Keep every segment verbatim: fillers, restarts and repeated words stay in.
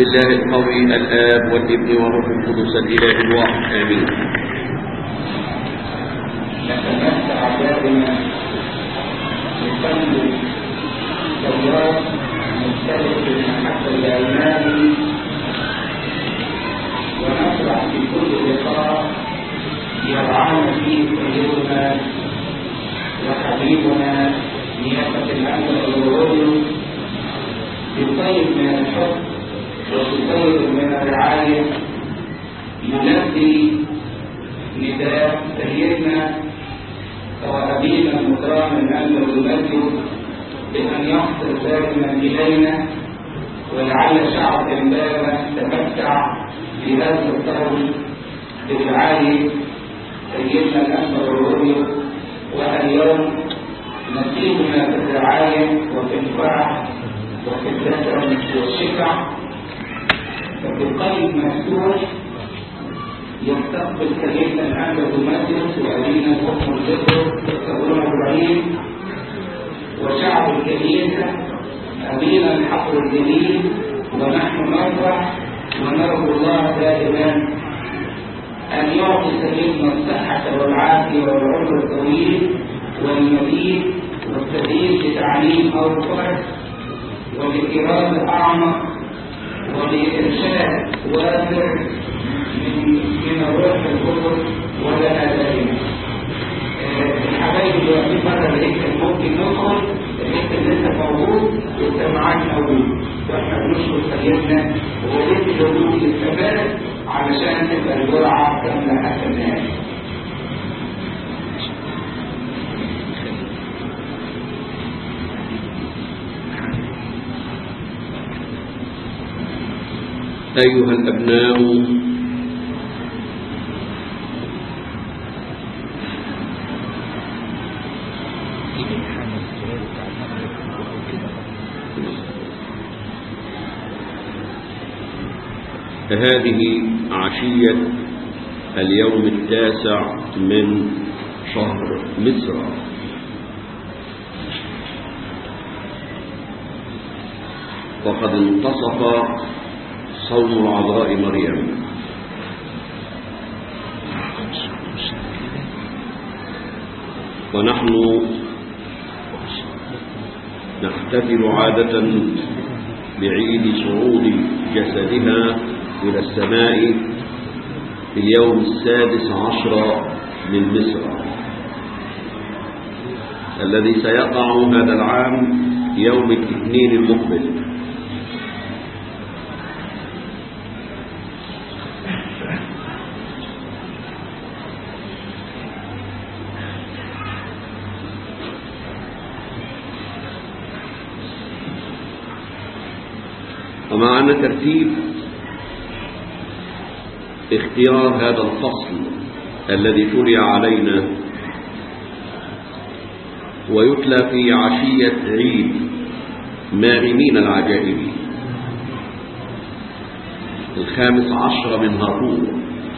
بسم الله القوي الآب والابن والروح القدس الإله الواحد آمين. نتمتع أعدادنا بفضل التوراة مختلف المحبة الإيماني، ونفرح في كل لقاء يرعانا فيه سيدنا وحبيبنا نيافة الأنبا الغروري بطيب من الحب وبطيب من الرعاية، ينادي نداء سيدنا وأبينا المكرم الأنبا المجد بأن يحضر دائما إلينا، ولعل شعب إمبابة تمتع في هذا القول برعاية سيدنا الأنبا الغروري، واليوم نصيبنا في الرعاية وفي الفرح وفي الذكر والشفع. فبالقلب مفتوح يستقبل سيدنا الأنبا المجد وأبينا الحكم الذكر والصبر إبراهيم وشعب الكنيسة أبينا الحفر الجليل، ونحن نفرح ونرجو الله دائما أن يعطي سيدنا الصحة والعافية والعمر الطويل والمزيد والتزيد لتعليم أوفر ولإرادة أعمق ولإرشاد وافر من من الروح القدس ولنا دائما. الحبايب دلوقتي مرة لقيت ممكن ندخل لقيت لسه موجود والسماعات موجود، واحنا بنشكر سيدنا ولقيت الهدوء للثبات علشان تبقى الجرعة كاملة حتى النهاية. أيها الأبناء، هذه عشية اليوم التاسع من شهر مصر، وقد انتصف صوم العذراء مريم. ونحن نحتفل عادة بعيد صعود جسدها إلى السماء في اليوم السادس عشر من مصر، الذي سيقع هذا العام يوم الاثنين المقبل. ومع أن ترتيب اختيار هذا الفصل الذي شرع علينا ويتلى في عشية عيد مارمين العجائب الخامس عشر من هارون،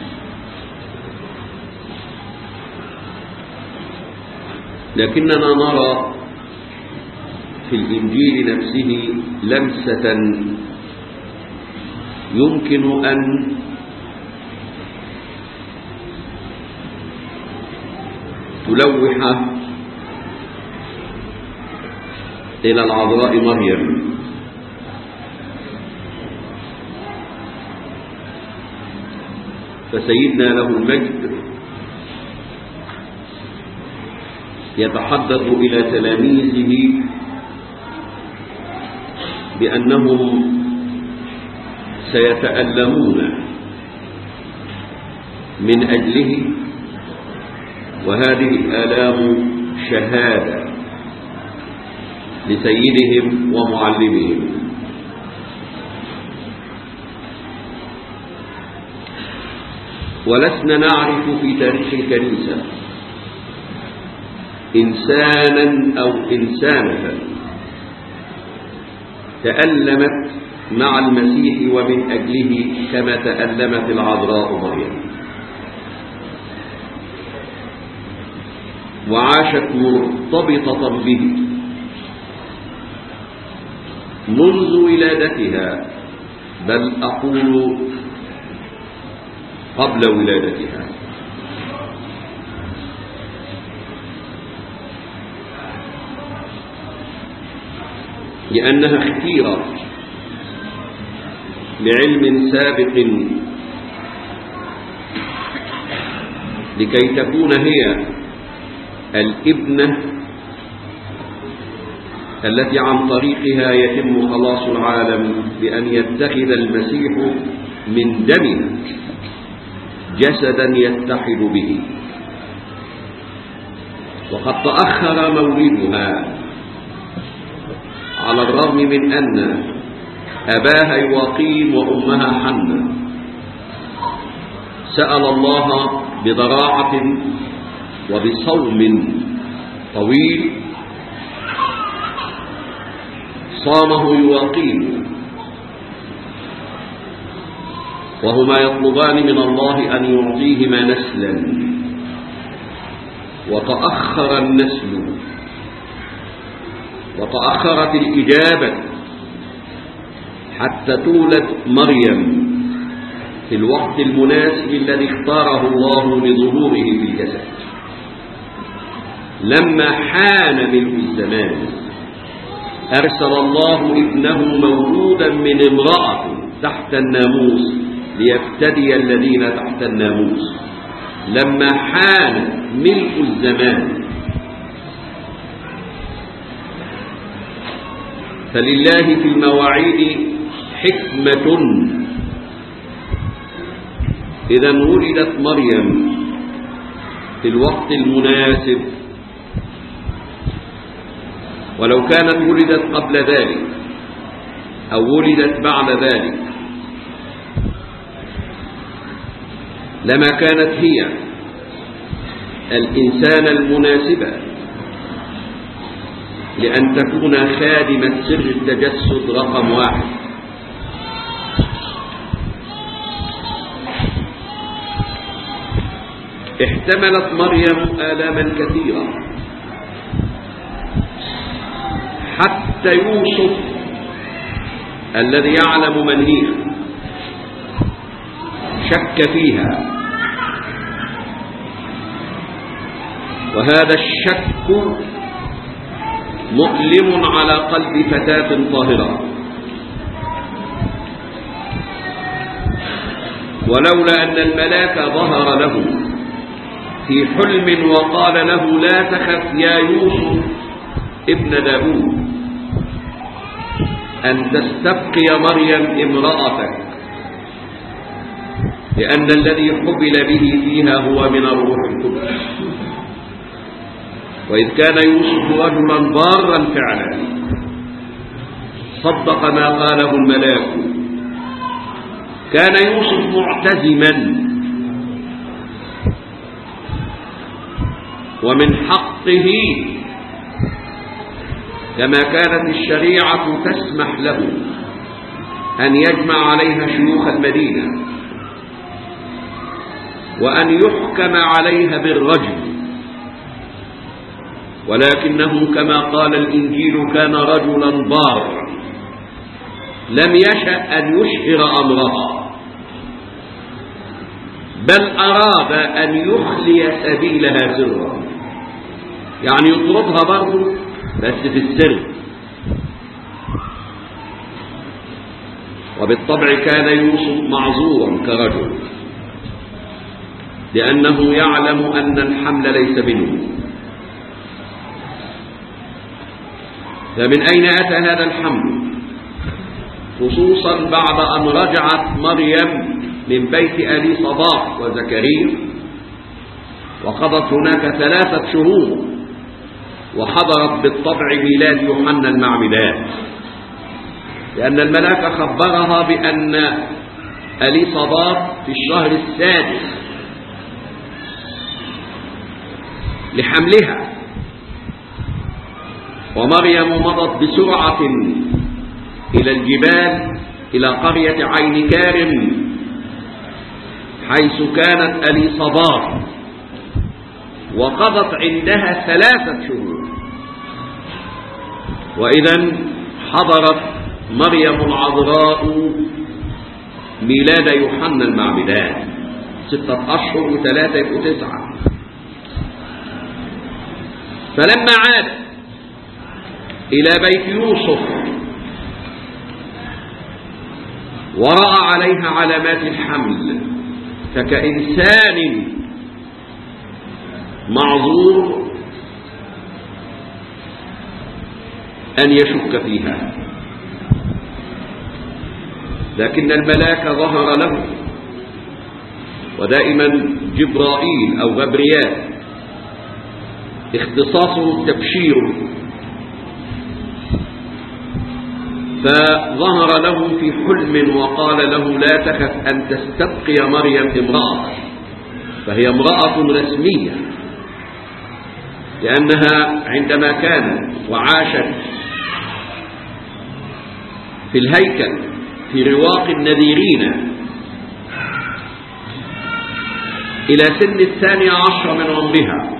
لكننا نرى في الإنجيل نفسه لمسة يمكن أن تلوح إلى العذراء مريم. فسيدنا له المجد يتحدث إلى تلاميذه بأنهم سيتألمون من أجله، وهذه الآلام شهادة لسيدهم ومعلمهم. ولسنا نعرف في تاريخ الكنيسة إنسانا أو إنسانة تألمت مع المسيح ومن أجله كما تألمت العذراء مريم، وعاشت مرتبطة به منذ ولادتها بل أقول قبل ولادتها. لأنها اختيرت لعلم سابق لكي تكون هي الابنة التي عن طريقها يتم خلاص العالم، بأن يتخذ المسيح من دمها جسدا يتحد به. وقد تأخر مولدها على الرغم من أن أباها يواقيم وأمها حنة سأل الله بضراعة وبصوم طويل صامه يواقيم، وهما يطلبان من الله أن يعطيهما نسلا، وتأخر النسل وتأخرت الإجابة حتى تولد مريم في الوقت المناسب الذي اختاره الله لظهوره في الجسد. لما حان ملء الزمان أرسل الله ابنه مولودا من امرأة تحت الناموس ليفتدي الذين تحت الناموس. لما حان ملء الزمان فلله في المواعيد حكمة. إذا ولدت مريم في الوقت المناسب، ولو كانت ولدت قبل ذلك أو ولدت بعد ذلك لما كانت هي الإنسان المناسبة لأن تكون خادمة سر التجسد رقم واحد. احتملت مريم آلاما كثيرة حتى يوسف الذي يعلم من هي شك فيها، وهذا الشك مؤلم على قلب فتاة طاهرة. ولولا أن الملاك ظهر له في حلم وقال له لا تخف يا يوسف ابن داود أن تستبقي مريم امرأتك، لأن الذي حبل به فيها هو من الروح القدس. وإذ كان يوسف رجلا بارا فعلا صدق ما قاله الملاك. كان يوسف معتزما، ومن حقه كما كانت الشريعة تسمح له أن يجمع عليها شيوخ المدينة وأن يحكم عليها بالرجم، ولكنه كما قال الإنجيل كان رجلا بارا لم يشأ أن يشهر أمرها، بل أراد أن يخلي سبيلها سرا، يعني يطردها برضه بس في السر. وبالطبع كان يوسف معذورا كرجل، لأنه يعلم أن الحمل ليس منه. فمن أين أتى هذا الحمل؟ خصوصا بعد أن رجعت مريم من بيت أليصابات وزكريا وقضت هناك ثلاثة شهور، وحضرت بالطبع ميلاد يوحنا المعمدان، لأن الملاك خبرها بأن أليصابات في الشهر السادس لحملها، ومريم مضت بسرعة إلى الجبال إلى قرية عين كارم حيث كانت أليصابات، وقضت عندها ثلاثة شهور. وإذا حضرت مريم العذراء ميلاد يوحنا المعمدان، ستة أشهر وثلاثة يبقوا تسعة. فلما عاد إلى بيت يوسف ورأى عليها علامات الحمل، فكإنسان معذور أن يشك فيها، لكن الملاك ظهر له، ودائما جبرائيل أو غبريال اختصاصه التبشير، فظهر له في حلم وقال له لا تخف أن تستبقي مريم امرأة، فهي امرأة رسمية، لأنها عندما كانت وعاشت في الهيكل في رواق النذيرين إلى سن الثانية عشر من عمرها،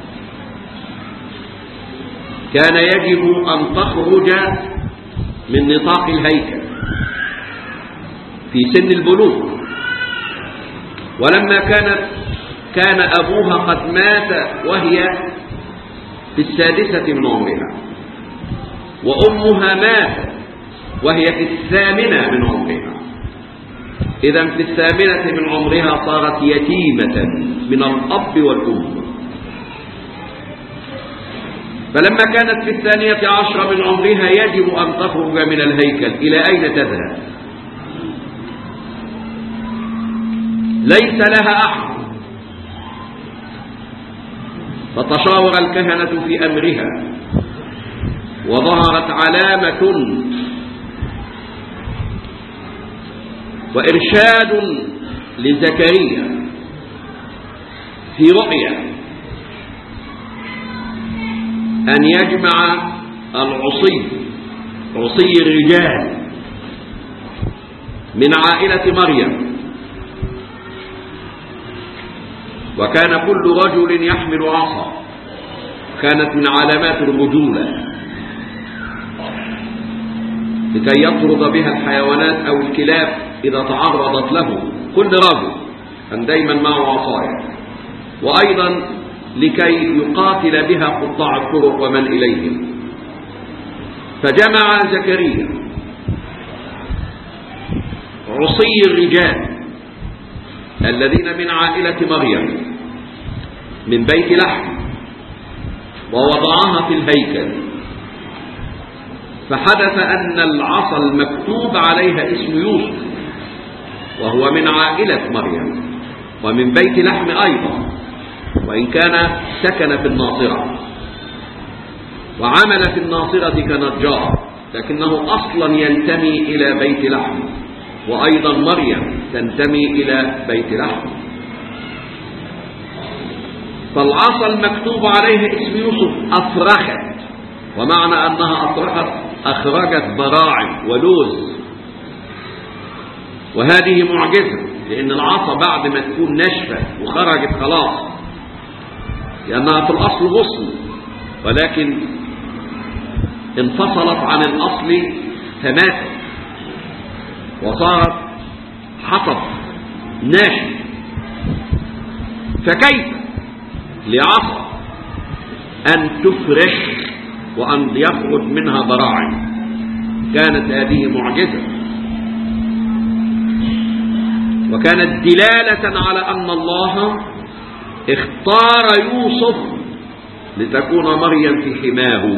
كان يجب أن تخرج من نطاق الهيكل في سن البلوغ. ولما كانت كان أبوها قد مات وهي في السادسة من عمرها، وأمها ماتت وهي في الثامنة من عمرها، إذا في الثامنة من عمرها صارت يتيمة من الأب والأم. فلما كانت في الثانية عشر من عمرها يجب أن تخرج من الهيكل. إلى أين تذهب؟ ليس لها أحد. فتشاور الكهنة في أمرها، وظهرت علامة وإرشاد لزكريا في رؤيا أن يجمع العصي عصي الرجال من عائلة مريم، وكان كل رجل يحمل عصا، كانت من علامات الرجولة لكي يطرد بها الحيوانات أو الكلاب إذا تعرضت له. كل رجل كان دايما معه عصايا، وأيضا لكي يقاتل بها قطاع الطرق ومن إليهم. فجمع زكريا عصي الرجال الذين من عائلة مريم من بيت لحم، ووضعها في الهيكل. فحدث أن العصا المكتوب عليها اسم يوسف، وهو من عائلة مريم ومن بيت لحم أيضا، وإن كان سكن في الناصرة وعمل في الناصرة كنجار، لكنه أصلا ينتمي إلى بيت لحم، وأيضا مريم تنتمي إلى بيت لحم. فالعصا المكتوب عليها اسم يوسف أفرخت، ومعنى أنها أفرخت أخرجت براعم ولوز، وهذه معجزة، لأن العصا بعد ما تكون ناشفة وخرجت خلاص، لأنها في الأصل غصن، ولكن انفصلت عن الأصل فماتت وصارت حطب ناشف. فكيف لعصا أن تفرخ وأن يخرج منها براعم؟ كانت هذه معجزة، وكانت دلالة على أن الله اختار يوسف لتكون مريم في حماه،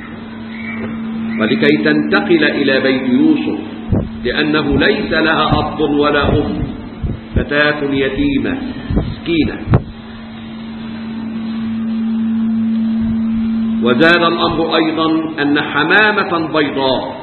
ولكي تنتقل إلى بيت يوسف، لأنه ليس لها أب ولا أم، فتاة يتيمة مسكينة. وزاد الأمر أيضا أن حمامة بيضاء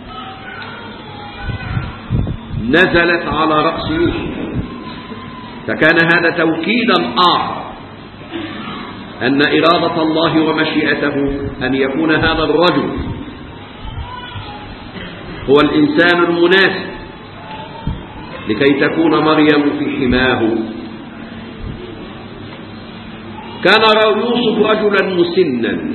نزلت على رأس يوسف، فكان هذا توكيدا آخر أن إرادة الله ومشيئته أن يكون هذا الرجل هو الإنسان المناسب لكي تكون مريم في حماه. كان يوسف رجلا مسنا،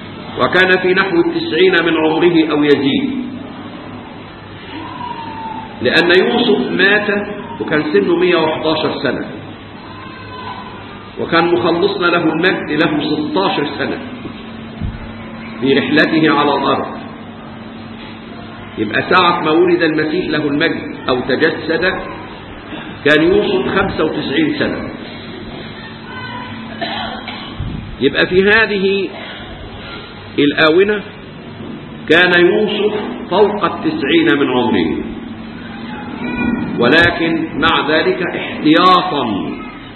وكان في نحو التسعين من عمره أو يزيد، لأن يوسف مات وكان سنه مئة وأحد عشر سنة، وكان مخلصنا له المجد له ستة عشر سنة في رحلته على الأرض. يبقى ساعة ما ولد المسيح له المجد أو تجسد كان يوسف خمسة وتسعين سنة. يبقى في هذه الآونة كان يوسف فوق التسعين من عمره، ولكن مع ذلك احتياطا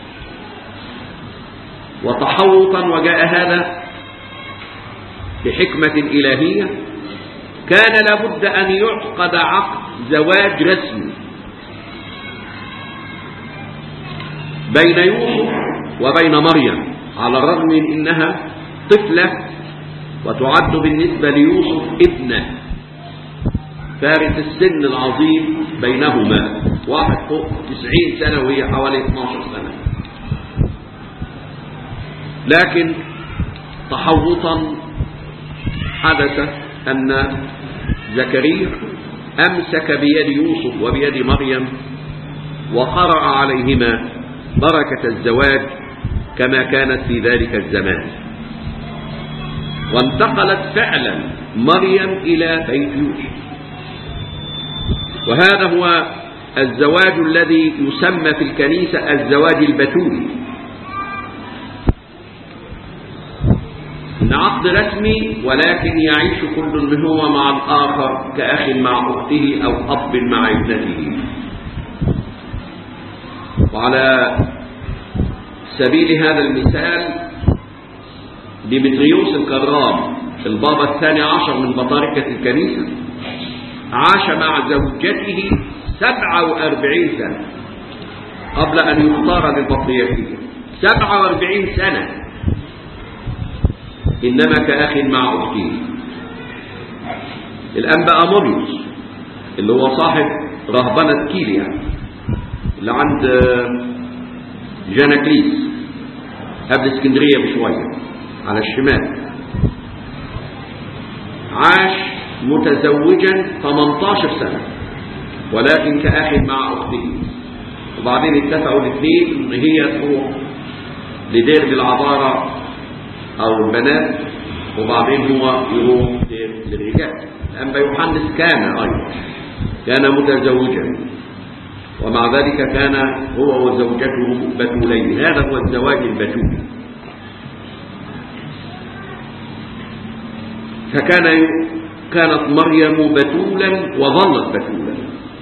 وتحوطا، وجاء هذا بحكمة إلهية، كان لابد أن يعقد عقد زواج رسمي بين يوسف وبين مريم، على الرغم من أنها طفلة وتعد بالنسبة ليوسف ابنة، فارق السن العظيم بينهما، واحد فوق تسعين سنة وهي حوالي اثنتا عشرة سنة. لكن تحوطا حدث أن زكريا أمسك بيد يوسف وبيد مريم وقرأ عليهما بركة الزواج كما كانت في ذلك الزمان، وانتقلت فعلا مريم إلى بيت يوسف. وهذا هو الزواج الذي يسمى في الكنيسة الزواج البتولي، إن عقد رسمي ولكن يعيش كل منهما مع الآخر كأخ مع أخته أو أب مع ابنته. وعلى سبيل هذا المثال ديمتريوس الكرام البابا الثاني عشر من بطاركة الكنيسة عاش مع زوجته سبعة وأربعين سنة قبل أن يختار للبطريركية، سبعة وأربعين سنة، إنما كأخ مع أخته. الأنبا أموريوس اللي هو صاحب رهبنة كيليا اللي عند جاناكليس قبل اسكندرية بشوية على الشمال، عاش متزوجا ثمانية عشر سنة ولكن كأخ مع أخته. وبعدين اتفقوا الاثنين ان هي تروح لدير العذارى أو البنات، وبعدين هو يروح دير للرجال. الأنبا يوحنس كان أيضا كان متزوجا، ومع ذلك كان هو وزوجته بتولين. هذا هو الزواج البتولي. فكان كانت مريم بتولا وظلت بتولا،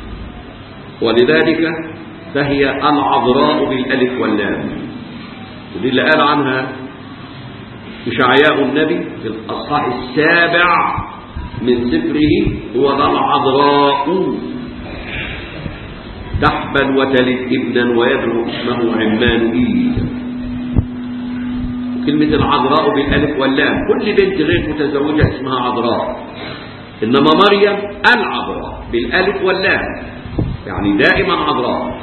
ولذلك فهي العذراء بالألف واللام. ودي اللي قال عنها إشعياء النبي في الأصحاح السابع من سفره، هو ذا العذراء تحبل وتلد ابنا ويدعو اسمه عمانوئيل. كلمة العذراء بالألف واللام، كل بنت غير متزوجة اسمها عذراء، إنما مريم العذراء بالألف واللام، يعني دائما عذراء.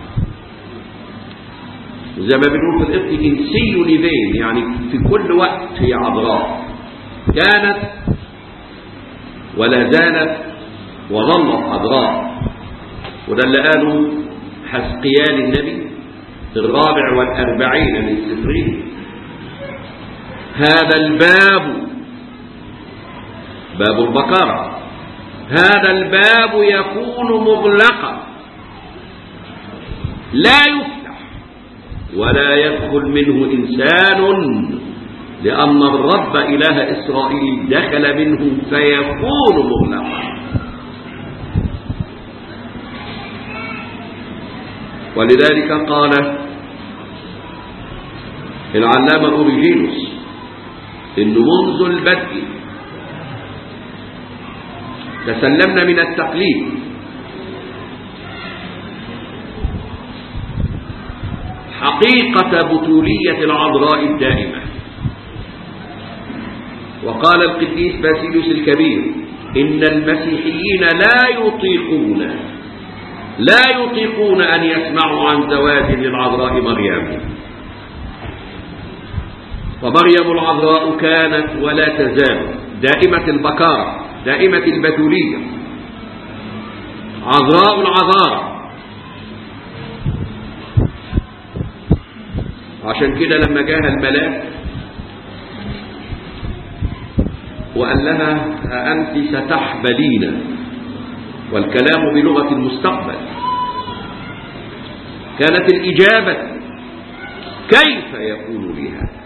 وزي ما بنقول في القبط إنسيو ليفين، يعني في كل وقت هي عذراء، كانت ولا زالت وظلت عذراء. وده اللي قاله حزقيال النبي في الرابع والأربعين من سفره: هذا الباب، باب البقرة، هذا الباب يكون مغلقا لا يفتح ولا يدخل منه إنسان، لأن الرب إله إسرائيل دخل منه فيكون مغلقا. ولذلك قال العلامة أوريجينوس إنه منذ البدء تسلمنا من التقليد حقيقة بتولية العذراء الدائمة. وقال القديس باسيليوس الكبير إن المسيحيين لا يطيقون لا يطيقون أن يسمعوا عن زواج للعذراء مريم. فمريم العذراء كانت ولا تزال دائمة البكارة، دائمة البتولية، عذراء العذارى. عشان كده لما جاءها الملاك وقال لها أنت ستحبلين، والكلام بلغة المستقبل، كانت الإجابة كيف يكون لي هذا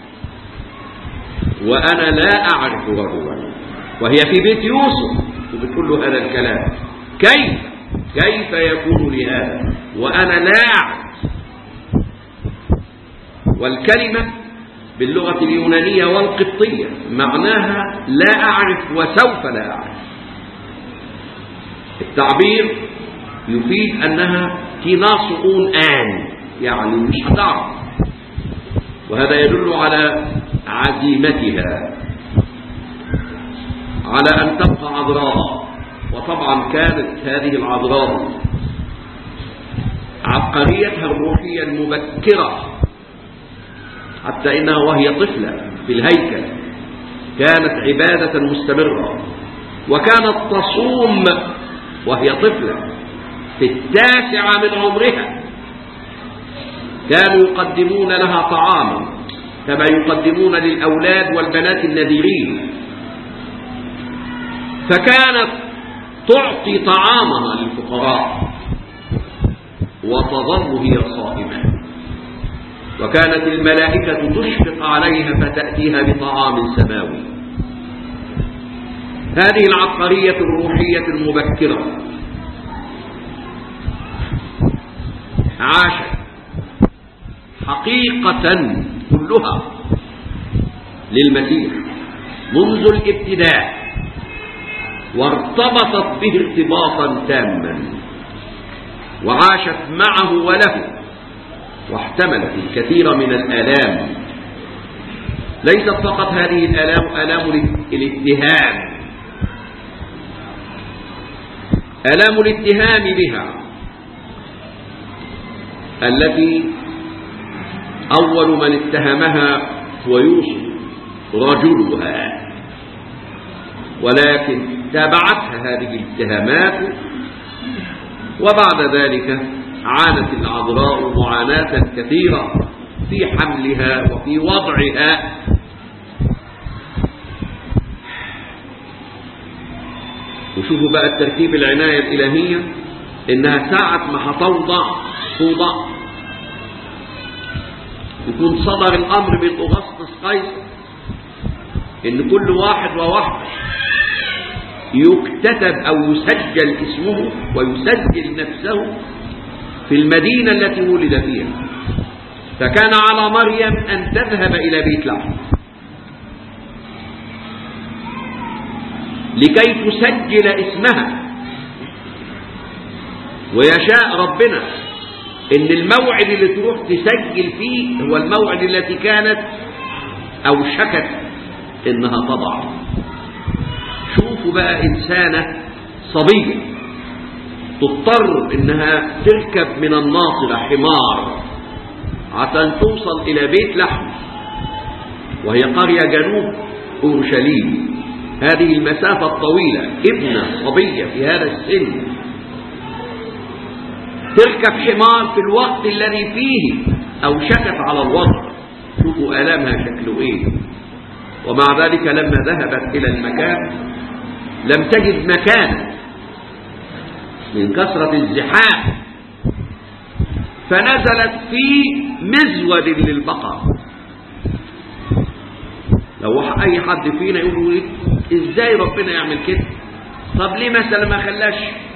وأنا لا أعرف رجلا، وهي في بيت يوسف وبتقول له هذا الكلام، كيف كيف يكون لي هذا وأنا لا أعرف. والكلمة باللغة اليونانية والقبطية معناها لا أعرف وسوف لا أعرف. التعبير يفيد أنها تناصؤون آن، يعني مش هتعرف، وهذا يدل على عزيمتها على أن تبقى عذراء. وطبعا كانت هذه العذراء عبقريتها الروحية المبكرة، حتى إنها وهي طفلة في الهيكل كانت عبادة مستمرة، وكانت تصوم وهي طفلة في التاسعة من عمرها. كانوا يقدمون لها طعاما كما يقدمون للأولاد والبنات النذيرين، فكانت تعطي طعامها للفقراء وتظل هي صائمة، وكانت الملائكة تشفق عليها فتأتيها بطعام سماوي. هذه العبقرية الروحية المبكرة عاشت حقيقة كلها للمسيح منذ الابتداء، وارتبطت به ارتباطا تاما، وعاشت معه وله، واحتملت الكثير من الآلام. ليست فقط هذه الآلام آلام الاتهام، آلام الاتهام بها التي أول من اتهمها هو يوسف رجلها، ولكن تابعتها هذه الاتهامات، وبعد ذلك عانت العذراء معاناة كثيرة في حملها وفي وضعها. وشوفوا بقى الترتيب العناية الإلهية، إنها ساعة ما هتوضع توضع يكون صدر الأمر من أغسطس قيصر إن كل واحد وواحدة يكتتب أو يسجل اسمه ويسجل نفسه في المدينة التي ولد فيها. فكان على مريم أن تذهب إلى بيت لحم لكي تسجل اسمها، ويشاء ربنا إن الموعد اللي تروح تسجل فيه هو الموعد التي كانت أو شكت إنها تضع. شوفوا بقى إنسانة صبية تضطر إنها تركب من الناصرة حمار عشان توصل إلى بيت لحم، وهي قرية جنوب أورشليم. هذه المسافة الطويلة، ابنة صبية في هذا السن تركب حمار في الوقت الذي فيه أوشكت على الوضع. شوفوا آلامها شكله إيه. ومع ذلك لما ذهبت إلى المكان لم تجد مكانا من كثرة الزحام، فنزلت في مزود للبقر. لو أي حد فينا يقول إزاي ربنا يعمل كده؟ طب ليه مثلا ما خلاش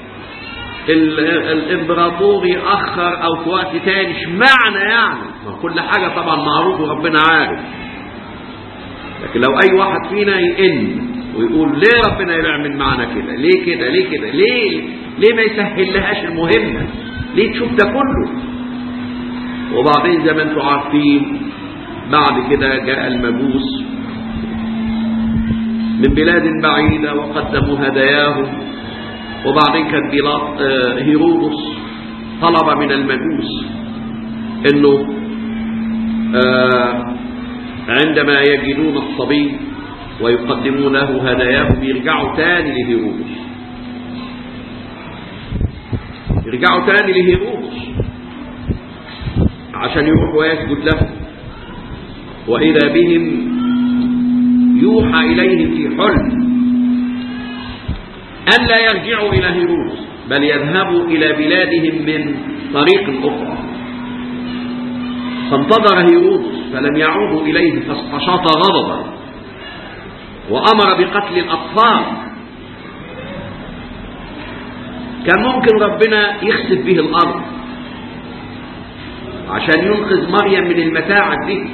الامبراطور يأخر أو في وقت تاني؟ مش معنى يعني ما كل حاجة طبعا معروف وربنا عارف، لكن لو أي واحد فينا يئن ويقول ليه ربنا يعمل معنا كده؟ ليه كده؟ ليه كده؟ ليه ليه ما يسهل لهاش المهمة؟ ليه تشوف ده كله؟ وبعدين زي ما انتم عارفين بعد كده جاء المجوس من بلاد بعيدة وقدموا هداياهم، وبعدين كان بيلاط هيرودس طلب من المجوس انه عندما يجدون الصبي ويقدمون له هداياهم يرجعوا تاني لهيرودس. رجعوا تاني لهيرودس عشان يروح ويسجد له، وإذا بهم يوحى إليهم في حلم أن لا يرجعوا إلى هيرودس بل يذهبوا إلى بلادهم من طريق أخرى. فانتظر هيرودس فلم يعودوا إليه فاستشاط غضبا وأمر بقتل الأطفال. كان ممكن ربنا يخسف به الأرض عشان ينقذ مريم من المتاعب دي،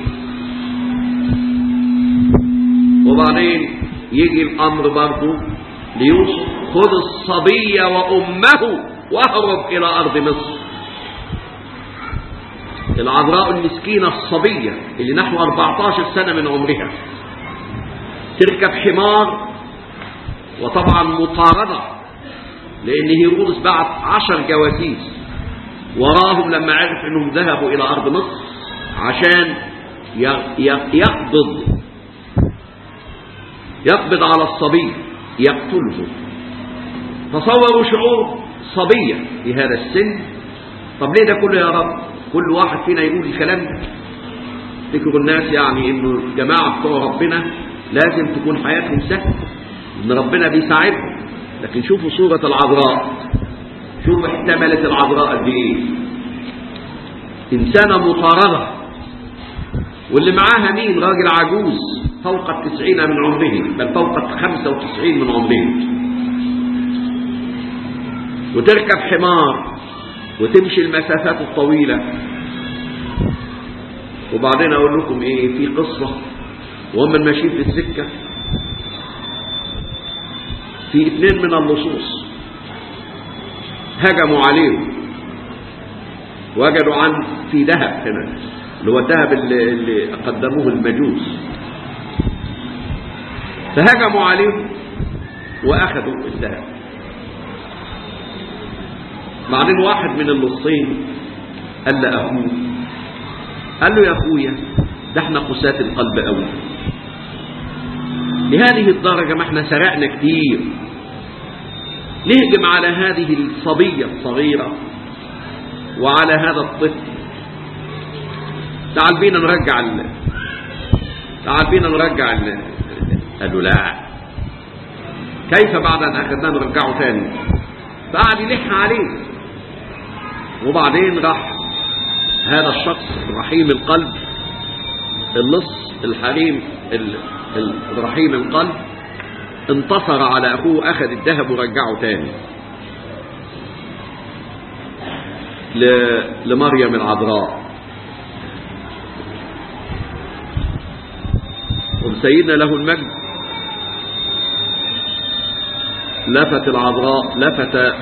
وبعدين يجي الأمر برضو ليوسف: خذ الصبي وأمه واهرب إلى أرض مصر. العذراء المسكينة الصبية اللي نحو أربعة عشر سنة من عمرها تركب حمار، وطبعا مطاردة لأن هيرودس بعت عشر جواسيس وراهم لما عرف أنهم ذهبوا إلى أرض مصر عشان يقبض يقبض على الصبي يقتله. تصوروا شعور صبية في هذا السن. طب ليه ده كله يا رب؟ كل واحد فينا يقول الكلام ده. تذكروا الناس يعني انه الجماعة بتوع ربنا لازم تكون حياتهم سهلة، ان ربنا بيساعدهم. لكن شوفوا صورة العذراء، شوفوا احتملت العذراء قد ايه. انسانة مطاردة، واللي معاها مين؟ راجل عجوز فوق التسعين من عمره، بل فوق الخمسة وتسعين من عمره، وتركب حمار وتمشي المسافات الطويلة. وبعدين اقول لكم ايه، في قصة وهم ماشيين في السكة، في اثنين من اللصوص هجموا عليهم، وجدوا عن في ذهب هنا اللي هو الذهب اللي, اللي قدموه المجوس، فهجموا عليهم واخذوا الذهب. بعدين واحد من اللصين قال لأخوه، قال له: يا أخويا ده احنا قساة القلب قوي، لهذه الدرجة ما احنا سرقنا كتير، نهجم على هذه الصبية الصغيرة وعلى هذا الطفل، تعال بينا نرجع ال... تعال بينا نرجع ال... قالوا: لا، كيف بعد أن أخذناه نرجعه ثاني؟ فقعد يلح عليه. وبعدين راح هذا الشخص رحيم القلب، اللص الحليم الرحيم القلب، انتصر على أخوه، أخذ الذهب ورجعه تاني لمريم العذراء. وسيدنا له المجد لفت العذراء، لفت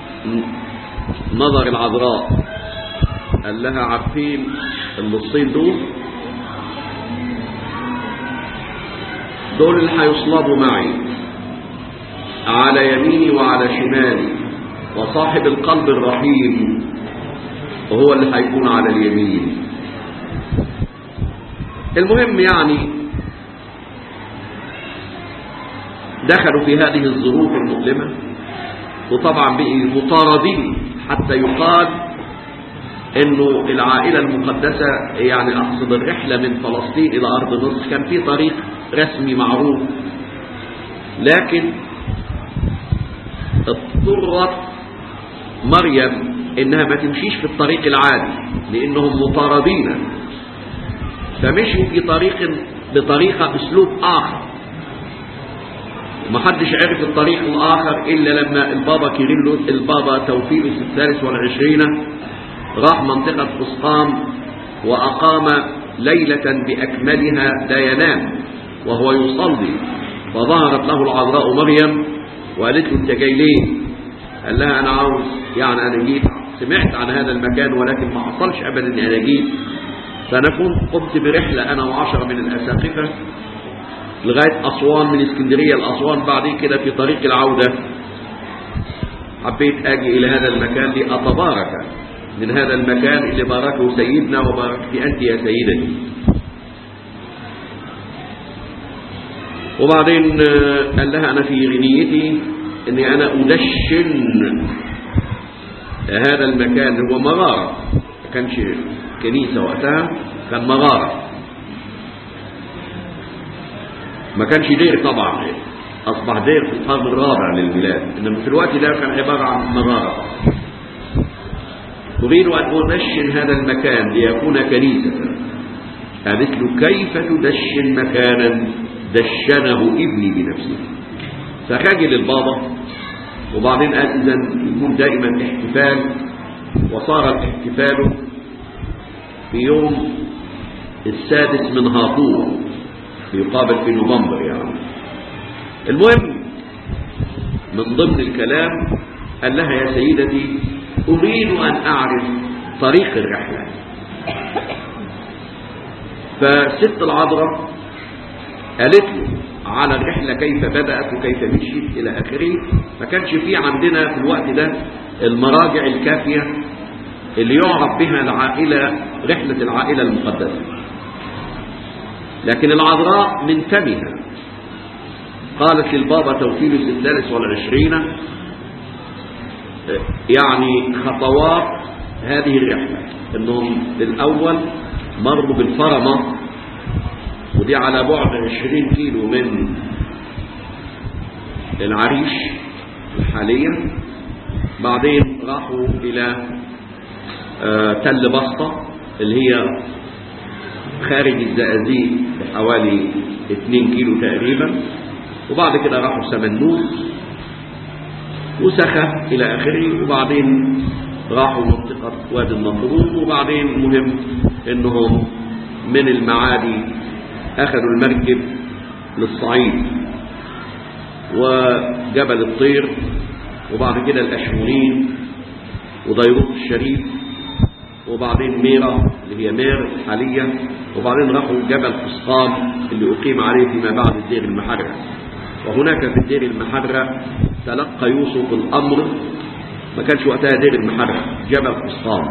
نظر العذراء، قال لها: عارفين اللصين دول دول اللي هيصلبوا معي على يميني وعلى شمالي، وصاحب القلب الرحيم وهو اللي هيكون على اليمين. المهم يعني دخلوا في هذه الظروف المؤلمة، وطبعا بقوا مطاردين حتى يقال انه العائلة المقدسة، يعني اقصد الرحلة من فلسطين الى ارض مصر، كان في طريق رسمي معروف، لكن اضطرت مريم انها ما تمشيش في الطريق العادي لانهم مطاردين، فمشوا في طريق بطريقة اسلوب اخر. ما حدش عرف الطريق الاخر الا لما البابا كيرلس البابا توفيلوس الثالث والعشرين راح منطقة قسطام واقام ليلة باكملها لا ينام وهو يصلي، فظهرت له العذراء مريم وقالت له: انت جاي ليه؟ قال لها: انا عاوز يعني انا جيت سمعت عن هذا المكان ولكن ما حصلش ابدا ان انا جيت، فانا كنت قمت برحلة انا وعشرة من الاساقفة لغاية أسوان، من اسكندرية لأسوان، بعد كده في طريق العودة حبيت أجي إلى هذا المكان لأتبارك من هذا المكان اللي باركه سيدنا وباركت أنت يا سيدتي. وبعدين قال لها: أنا في غنيتي أني أنا أدشن هذا المكان هو مغارة، ما كانش كنيسة وقتها، كان مغارة، ما كانش دير طبعا، أصبح دير في القرن الرابع للميلاد، إنما في الوقت ده كان عبارة عن مغارة. أريد أن أدشن هذا المكان ليكون كنيسة. قالت له كيف تدشن مكانا دشنه ابني بنفسه؟ فخجل البابا، وبعدين قال إذن يكون دائما احتفال، وصار الاحتفال في يوم السادس من هاطور يقابل في نوفمبر يعني. المهم من ضمن الكلام قال لها يا سيدتي أريد أن أعرف طريق الرحلة. فست العذراء قالت له على الرحلة كيف بدأت وكيف مشيت إلى آخره. ما كانش في عندنا في الوقت ده المراجع الكافية اللي يعرف بها العائلة، رحلة العائلة المقدسة، لكن العذراء من فمها قالت للبابا توفيلوس الثالث والعشرين يعني خطوات هذه الرحلة، انهم الأول مروا بالفرمة، ودي على بعد عشرين كيلو من العريش الحالية. بعدين راحوا إلى تل بسطة اللي هي خارج الزقازيق بحوالي اتنين كيلو تقريبا، وبعد كده راحوا سمنوس وسخة إلى آخره، وبعدين راحوا منطقة وادي النطرون، وبعدين مهم إنهم من المعادي أخذوا المركب للصعيد وجبل الطير، وبعد كده الأشمونين وضيروت الشريف، وبعدين ميرا اللي هي مير الحالية، وبعدين راحوا جبل قسقام اللي أقيم عليه فيما بعد الدير المحرة. وهناك في الدير المحرة تلقى يوسف الأمر، ما كانش وقتها دير المحرة، جبل قسقام،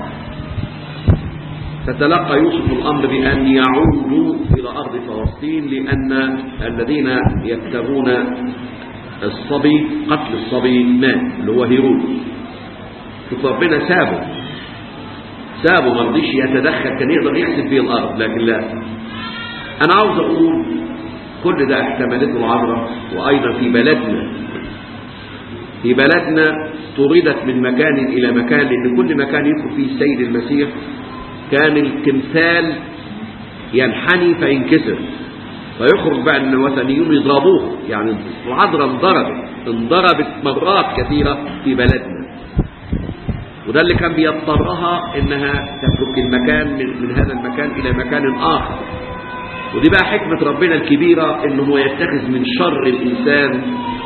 فتلقى يوسف الأمر بأن يعودوا إلى أرض فلسطين، لأن الذين يبتغون الصبي قتل الصبي مات اللي هو هيرود. شوف ربنا سابه سابه ما رضيش يتدخل، كان يقدر يحسب به الأرض، لكن لا. أنا عاوز أقول كل ده احتملته العذراء. وأيضا في بلدنا في بلدنا طردت من مكان إلى مكان، لأن كل مكان يدخل فيه السيد المسيح كان التمثال ينحني فينكسر، فيخرج بقى أن الوثنيون يضربوه. يعني العذراء انضربت انضربت مرات كثيرة في بلدنا، وده اللي كان بيضطرها انها تترك المكان من, من هذا المكان الى مكان اخر. ودي بقى حكمة ربنا الكبيرة، انه هو يتخذ من شر الانسان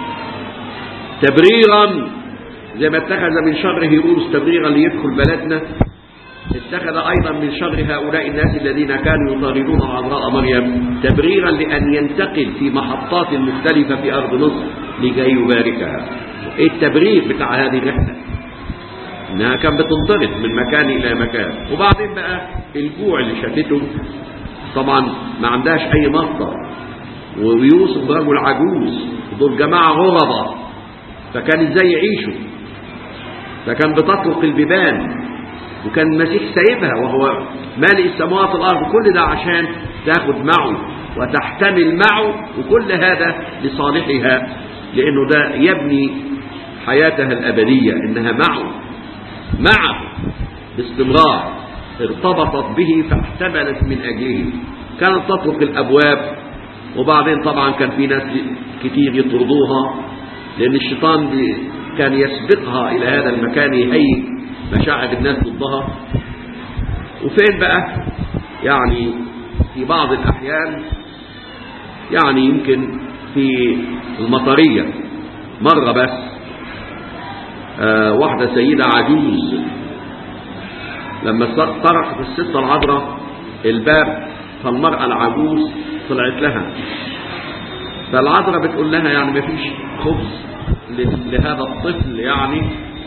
تبريرا، زي ما اتخذ من شر هيرودس تبريرا ليدخل بلدنا، اتخذ ايضا من شر هؤلاء الناس الذين كانوا يطاردون العذراء مريم تبريرا لان ينتقل في محطات مختلفة في ارض مصر لكي يباركها. ايه التبرير بتاع هذه الرحلة؟ انها كان بتنطرد من مكان الى مكان. وبعدين بقى الجوع اللي شافته، طبعا ما عندهاش اي مصدر، ويوسف رجل عجوز ودول جماعة غربة، فكان ازاي يعيشوا؟ فكان بتطرق البيبان، وكان المسيح سايبها وهو مالئ السماوات والارض، كل ده عشان تاخد معه وتحتمل معه، وكل هذا لصالحها، لانه ده يبني حياتها الابدية، انها معه معه باستمرار، ارتبطت به فاحتملت من أجله. كانت تطرق الأبواب، وبعدين طبعا كان في ناس كتير يطردوها، لأن الشيطان كان يسبقها إلى هذا المكان يهيئ مشاعر الناس ضدها. وفين بقى يعني في بعض الأحيان، يعني يمكن في المطرية مرة بس آه واحدة سيدة عجوز لما طرقت الست العذراء الباب، فالمرأة العجوز طلعت لها، فالعذراء بتقول لها يعني ما فيش خبز لهذا الطفل، يعني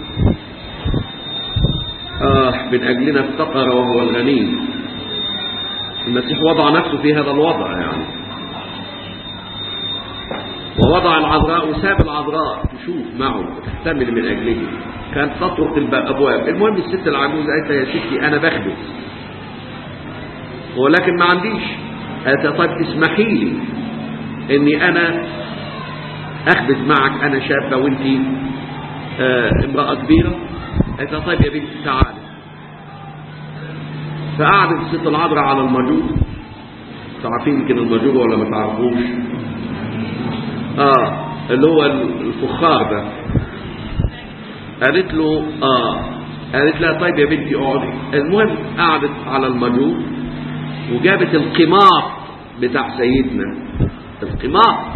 آه من أجلنا افتقر وهو الغني. المسيح وضع نفسه في هذا الوضع يعني، ووضع العذراء وساب العذراء تشوف معه وتحتمل من أجله. كانت تطرق الابواب. المهم الست العجوز قالت يا ستي انا بخبز ولكن ما عنديش. قالت طيب تسمحي لي اني انا اخبز معك، انا شابه وانت آه امراه كبيره. قالت طيب يا بنتي تعالي. فقعدت الست العذراء على المجور. تعرفين كده المجور ولا ما تعرفوش؟ اه اللي هو الفخار ده. قالت له اه قالت لها طيب يا بنتي اقعدي. المهم قعدت على المجور وجابت القمار بتاع سيدنا، القمار،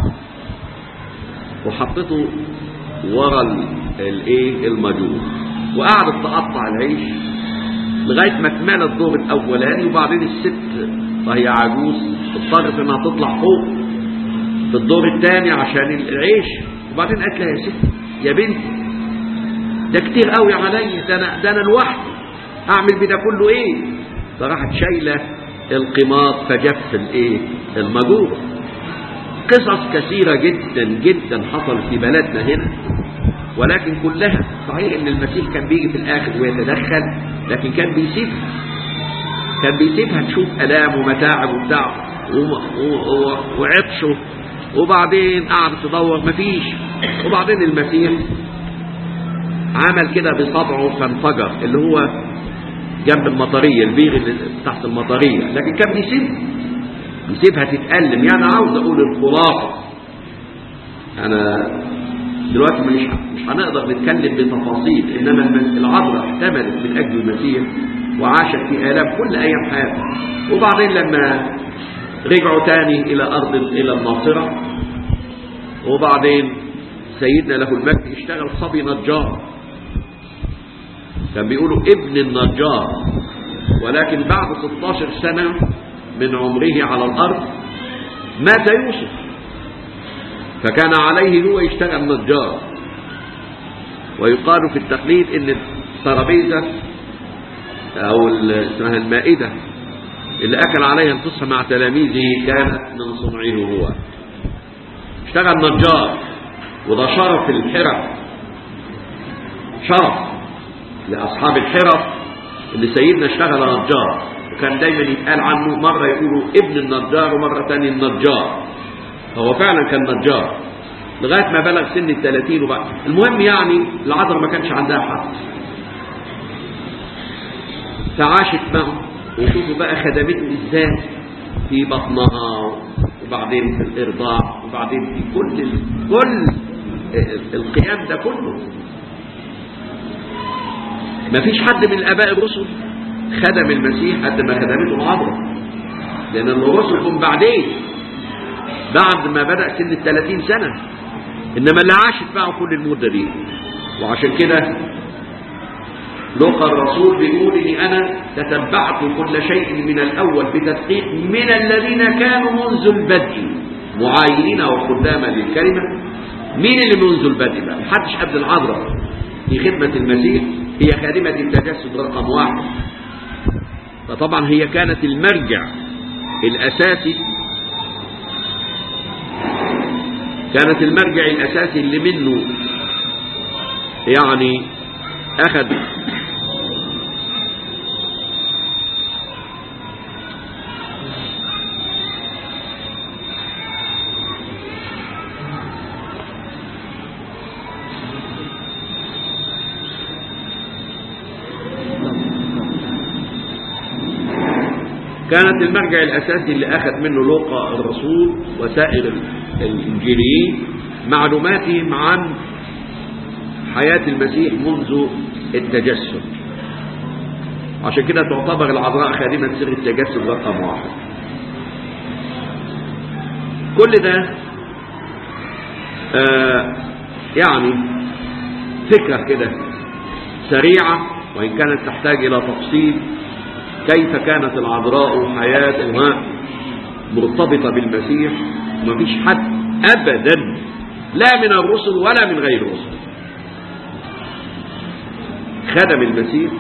وحطته ورا الايه المجور، وقعدت تقطع العيش لغايه ما كمل الدور الاولاني. وبعدين الست وهي عجوز اضطرت انها تطلع فوق في الدور الثاني عشان العيش. وبعدين قالت لها يا ست يا بنتي ده كتير قوي عليا، ده انا ده انا لوحدي اعمل بده كله ايه؟ فراحت شايله القماط فجف الايه المجور. قصص كثيره جدا جدا حصلت في بلدنا هنا، ولكن كلها صحيح ان المسيح كان بيجي في الاخر ويتدخل، لكن كان بيسيبها كان بيسيبها تشوف الام ومتاعب وبتاع وعطشه. وبعدين قعدت تدور مفيش. وبعدين المسيح عمل كده بصبعه فانفجر، اللي هو جنب المطريه، البير اللي تحت المطريه، لكن كان بيسيبها بيسيبها تتألم. يعني عاوز اقول الخلاصه، انا دلوقتي مش مش هنقدر نتكلم بتفاصيل، انما العذراء احتملت من اجل المسيح وعاشت في آلام كل ايام حياتها. وبعدين لما رجعوا تاني الى ارض الى الناصره، وبعدين سيدنا له المجد اشتغل صبي نجار، كان بيقولوا ابن النجار، ولكن بعد ستة عشر سنة من عمره على الأرض مات يوسف، فكان عليه هو يشتغل نجار. ويقال في التقليد ان الترابيزة او اسمها المائدة اللي اكل عليها الفصح مع تلاميذه كانت من صنعه هو. اشتغل نجار، وده شرف الحرف، شرف لأصحاب الحرف اللي سيدنا اشتغل نجار. وكان دايما يتقال عنه، مرة يقولوا ابن النجار ومرة تاني النجار. هو فعلا كان نجار لغاية ما بلغ سن الثلاثين. وبعد المهم يعني العذراء ما كانش عندها حد، فعاشت معه. وشوفوا بقى خدمته ازاي في بطنها، وبعدين في الإرضاع، وبعدين في كل ال... كل القيام ده كله. ما فيش حد من الآباء الرسل خدم المسيح قد ما خدمته العذراء، لأن الرسل هم بعدين بعد ما بدأ سن الثلاثين سنة، إنما اللي عاشت معه كل المدة دي. وعشان كده لوقا الرسول بيقول إني أنا تتبعت كل شيء من الأول بتدقيق من الذين كانوا منذ البدء معاينين وخداما للكلمة. مين اللي منذ البدء بقى؟ محدش قبل العذراء في خدمة المسيح، هي خادمة التجسد رقم واحد. فطبعا هي كانت المرجع الأساسي، كانت المرجع الأساسي اللي منه يعني أخذ كانت المرجع الأساسي اللي أخذ منه لوقا الرسول وسائر الإنجيليين معلوماتهم عن حياة المسيح منذ التجسد. عشان كده تعتبر العذراء خادمة سر التجسد رقم واحد. كل ده آه يعني فكرة كده سريعة، وإن كانت تحتاج إلى تفصيل، كيف كانت العذراء حياتها مرتبطة بالمسيح. وما فيش حد أبدا لا من الرسل ولا من غير الرسل خدم المسيح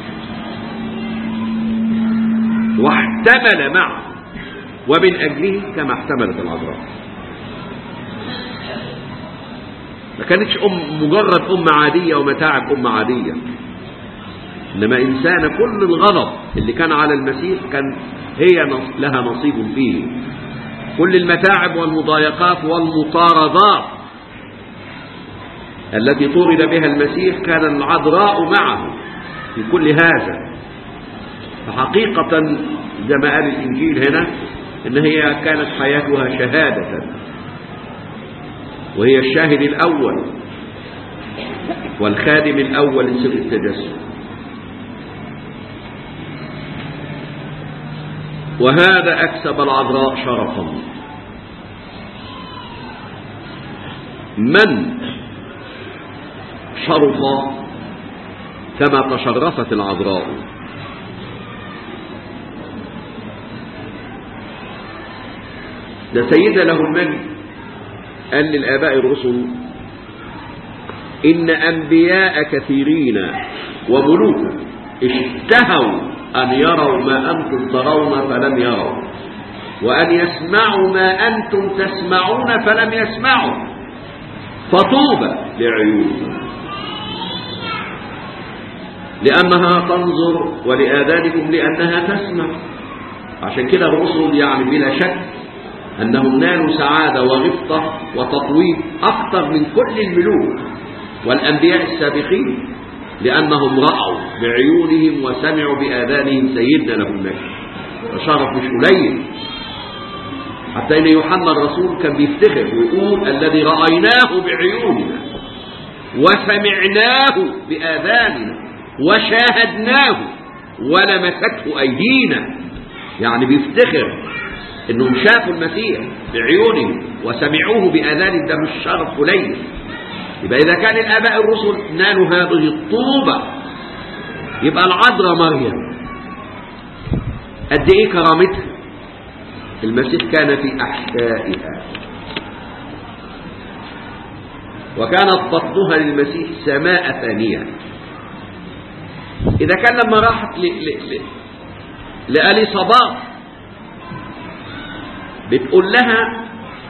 واحتمل معه ومن أجله كما احتملت العذراء. ما كانتش أم مجرد أم عادية ومتاعب أم عادية، إنما إنسانة كل الغضب اللي كان على المسيح كان هي لها نصيب فيه، كل المتاعب والمضايقات والمطاردات التي طورد بها المسيح كان العذراء معه في كل هذا. فحقيقة زي ما قال الإنجيل هنا إن هي كانت حياتها شهادة، وهي الشاهد الأول والخادم الأول لسر التجسد. وهذا أكسب العذراء شرفا. من شرف كما تشرفت العذراء؟ ده سيدنا له المجد قال للآباء الرسل: إن أنبياء كثيرين وملوكا اشتهوا أن يروا ما أنتم ترون فلم يروا، وأن يسمعوا ما أنتم تسمعون فلم يسمعوا، فطوبى لعيونكم لأنها تنظر ولآذانكم لأنها تسمع. عشان كده الرسل يعني بلا شك أنهم نالوا سعادة وغبطة وتطويب أكثر من كل الملوك والأنبياء السابقين، لأنهم رأوا بعيونهم وسمعوا بآذانهم سيدنا له المجد. فشرف مش قليل، حتى إن يوحنا الرسول كان بيفتخر ويقول: الذي رأيناه بعيوننا وسمعناه بآذاننا وشاهدناه ولمسته أيدينا. يعني بيفتخر إنهم شافوا المسيح بعيونهم وسمعوه بآذانهم. ده مش شرف قليل. يبقى إذا كان الآباء الرسل نالوا هذه الطوبة، يبقى العذراء مريم قد إيه كرامتها. المسيح كان في أحشائها، وكانت بطنها للمسيح سماء ثانية. إذا كان لما راحت لأليصابات بتقول لها: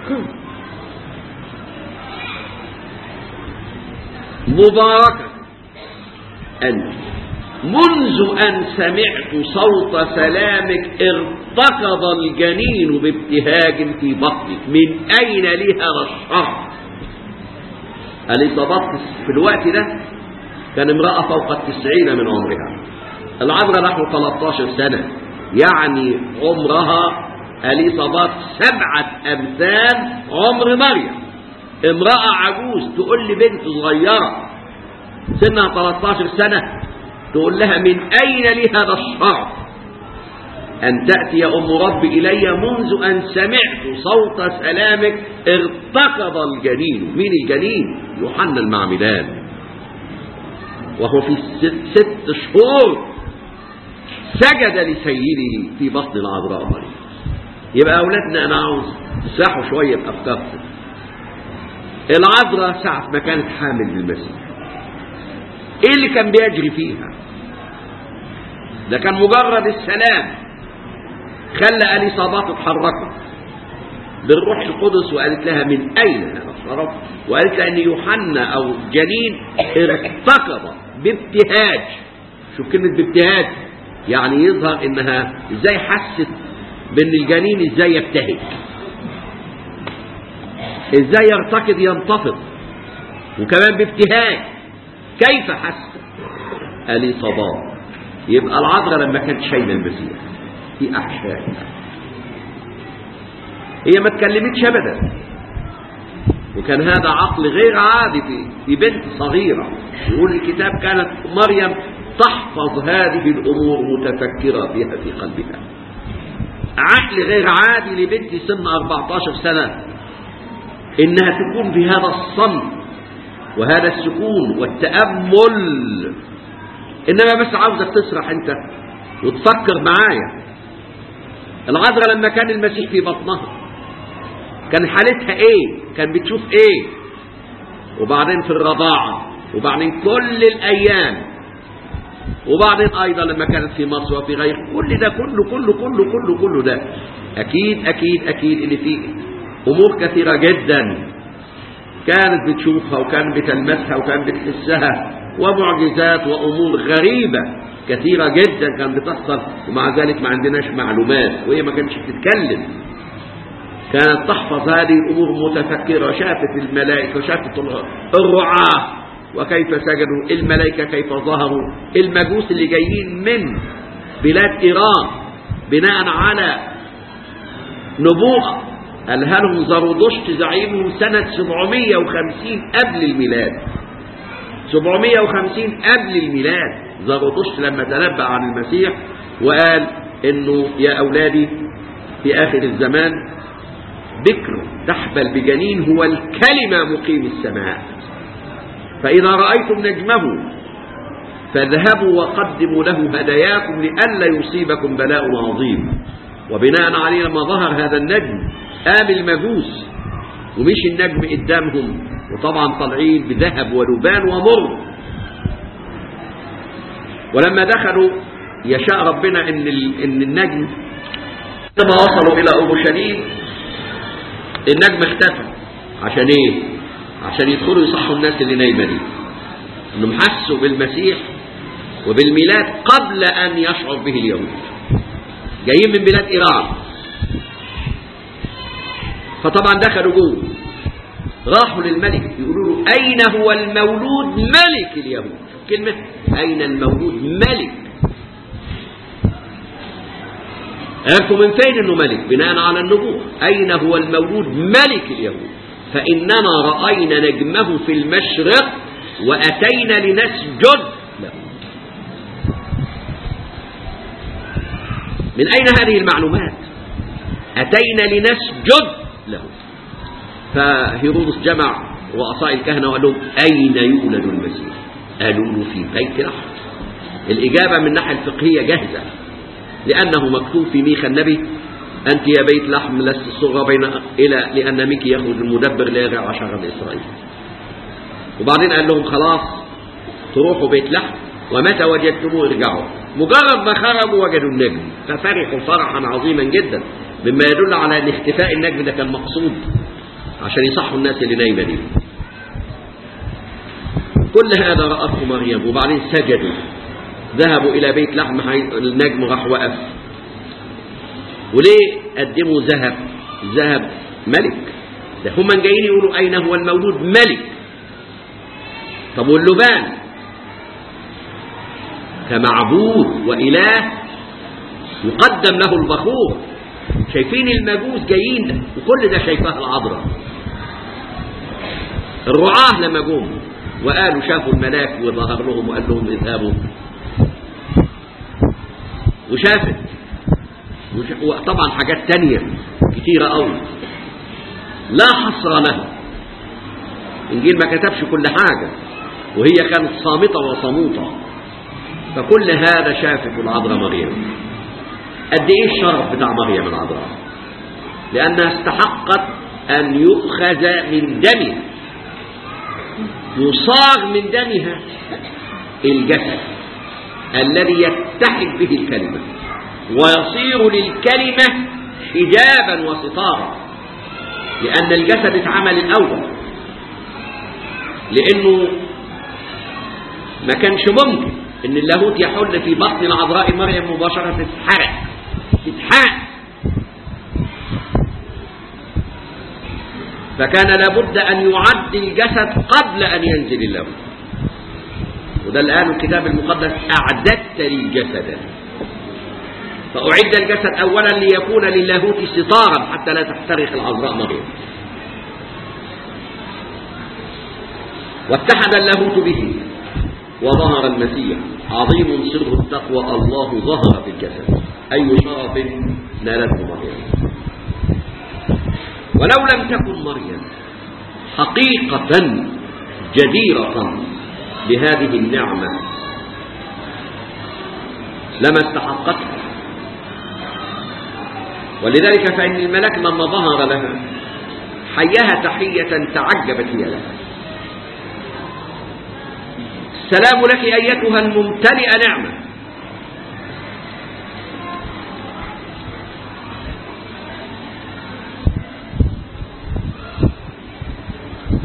مباركة أنت منذ أن سمعت صوت سلامك ارتقض الجنين بابتهاج في بطنك، من أين لي هذا الشرف؟ أليصابات في الوقت ده كان امرأة فوق التسعين من عمرها، العذراء نحو ثلاثة عشر سنة، يعني عمرها أليصابات سبعة أمثال عمر مريم. امرأة عجوز تقول لي بنت صغيرة سنها ثلاثة عشر سنة تقول لها: من أين لي هذا الشرف أن تأتي يا أم رب إلي منذ أن سمعت صوت سلامك ارتقض الجنين. مين الجنين؟ يوحنا المعمدان، وهو في ست, ست شهور سجد لسيده في بطن العذراء مريم. يبقى أولادنا أنا عاوز تساحوا شوية بأفكاركم. العذراء ساعة ما كانت حامل للمسيح ايه اللي كان بيجري فيها؟ ده كان مجرد السلام خلى أليصابات تتحركت بالروح القدس، وقالت لها: من أين هذا الشرف؟ وقالت لها ان يوحنا او جنين ارتقض بابتهاج. شوف كلمة بابتهاج، يعني يظهر انها ازاي حست بان الجنين ازاي يبتهج، ازاي يرتقض ينتفض، وكمان بابتهاج. كيف حس أليصابات؟ يبقى العذراء لما كانت شايله المسيح في احشائها هي ما اتكلمتش ابدا، وكان هذا عقل غير عادي في في بنت صغيره. يقول الكتاب: كانت مريم تحفظ هذه الامور متفكره بها في قلبها. عقل غير عادي لبنت سن أربعة عشر سنه انها تكون في هذا الصمت وهذا السكون والتامل. انما بس عاوزك تسرح انت وتفكر معايا. العذراء لما كان المسيح في بطنها كان حالتها ايه؟ كان بتشوف ايه؟ وبعدين في الرضاعة، وبعدين كل الايام، وبعدين ايضا لما كانت في مصر وفي غير كل ده كله كله كله كله كله ده اكيد اكيد اكيد اللي فيه امور كثيرة جدا كانت بتشوفها وكانت بتلمسها وكانت بتحسها، ومعجزات وأمور غريبة كثيرة جدا كانت بتحصل، ومع ذلك ما عندناش معلومات، وهي ما كانتش بتتكلم، كانت تحفظ هذه الأمور متفكرة. شافت الملائكة وشافت الرعاة وكيف سجدوا، الملائكة كيف ظهروا، المجوس اللي جايين من بلاد إيران بناء على نبوءة قالها لهم زرودشت زعيمهم سنة سبعمائة وخمسين قبل الميلاد. سبعمائة وخمسين قبل الميلاد زرودشت لما تنبأ عن المسيح وقال إنه يا أولادي في آخر الزمان بكر تحبل بجنين هو الكلمة مقيم السماء، فإذا رأيتم نجمه فاذهبوا وقدموا له هداياكم لئلا يصيبكم بلاء عظيم. وبناء عليه لما ظهر هذا النجم قام المجوس ومشي النجم قدامهم، وطبعا طالعين بذهب ولبان ومر. ولما دخلوا يشاء ربنا ان ان النجم لما وصلوا الى اورشليم النجم اختفى. عشان ايه؟ عشان يدخلوا يصحوا الناس اللي نايمه دي، انهم حسوا بالمسيح وبالميلاد قبل ان يشعر به اليهود، جايين من بلاد ايران. فطبعا دخلوا جوه، راحوا للملك يقولوا له اين هو المولود ملك اليهود؟ كلمه اين المولود ملك، عرفوا من فين انه ملك بناء على النبوة. اين هو المولود ملك اليهود؟ فاننا راينا نجمه في المشرق واتينا لنسجد له. من اين هذه المعلومات؟ اتينا لنسجد له. فهيرودس جمع رؤساء الكهنه وقال لهم اين يولد المسيح؟ قالوا له في بيت لحم. الاجابه من الناحيه الفقهيه جاهزه، لأنه مكتوب في ميخا النبي أنت يا بيت لحم لست الصغرى بين إلى لأن ميك يخرج المدبر ليرجع عشر إسرائيل. وبعدين قال لهم خلاص تروحوا بيت لحم ومتى وجدتموه ارجعوا. مجرد ما خرجوا وجدوا النجم ففرحوا فرحا عظيما جدا، مما يدل على أن اختفاء النجم ده كان مقصود عشان يصحوا الناس اللي نايمة دي. كل هذا رأته مريم. وبعدين سجدوا، ذهبوا إلى بيت لحم، النجم راح وقف. وليه قدموا ذهب؟ ذهب ملك، ده هم جايين يقولوا أين هو المولود ملك. طب واللبان كمعبود وإله يقدم له البخور. شايفين المجوس جايين ده، وكل ده شايفاه العذراء. الرعاة لما جم وقالوا شافوا الملاك وظهر لهم وقال لهم اذهبوا، وشافت وطبعا حاجات تانية كتيرة قوي لا حصر لها. إنجيل ما كتبش كل حاجة، وهي كانت صامتة وصموتة. فكل هذا شافته العذراء مريم. قد ايه الشرف بتاع مريم العذراء، لأنها استحقت أن يؤخذ من دمها، يصاغ من دمها الجسد الذي يتحد به الكلمة ويصير للكلمة حجابا وستارا. لأن الجسد اتعمل الأول، لأنه ما كانش ممكن أن اللاهوت يحل في بطن العذراء مريم مباشرة تتحرق تتحرق فكان لابد أن يعد الجسد قبل أن ينزل اللاهوت. وده اللي قاله الكتاب المقدس أعددت لي جسدا. فأعد الجسد أولا ليكون للاهوت ستارا حتى لا تحترق العذراء مريم. واتحد اللاهوت به وظهر المسيح. عظيم سر التقوى، الله ظهر في الجسد. أي شرف نالته مريم. ولو لم تكن مريم حقيقة جديرة بهذه النعمة لما استحقتها. ولذلك فإن الملك لما ظهر لها حياها تحية تعجبت هي لها. السلام لك أيتها الممتلئة نعمة.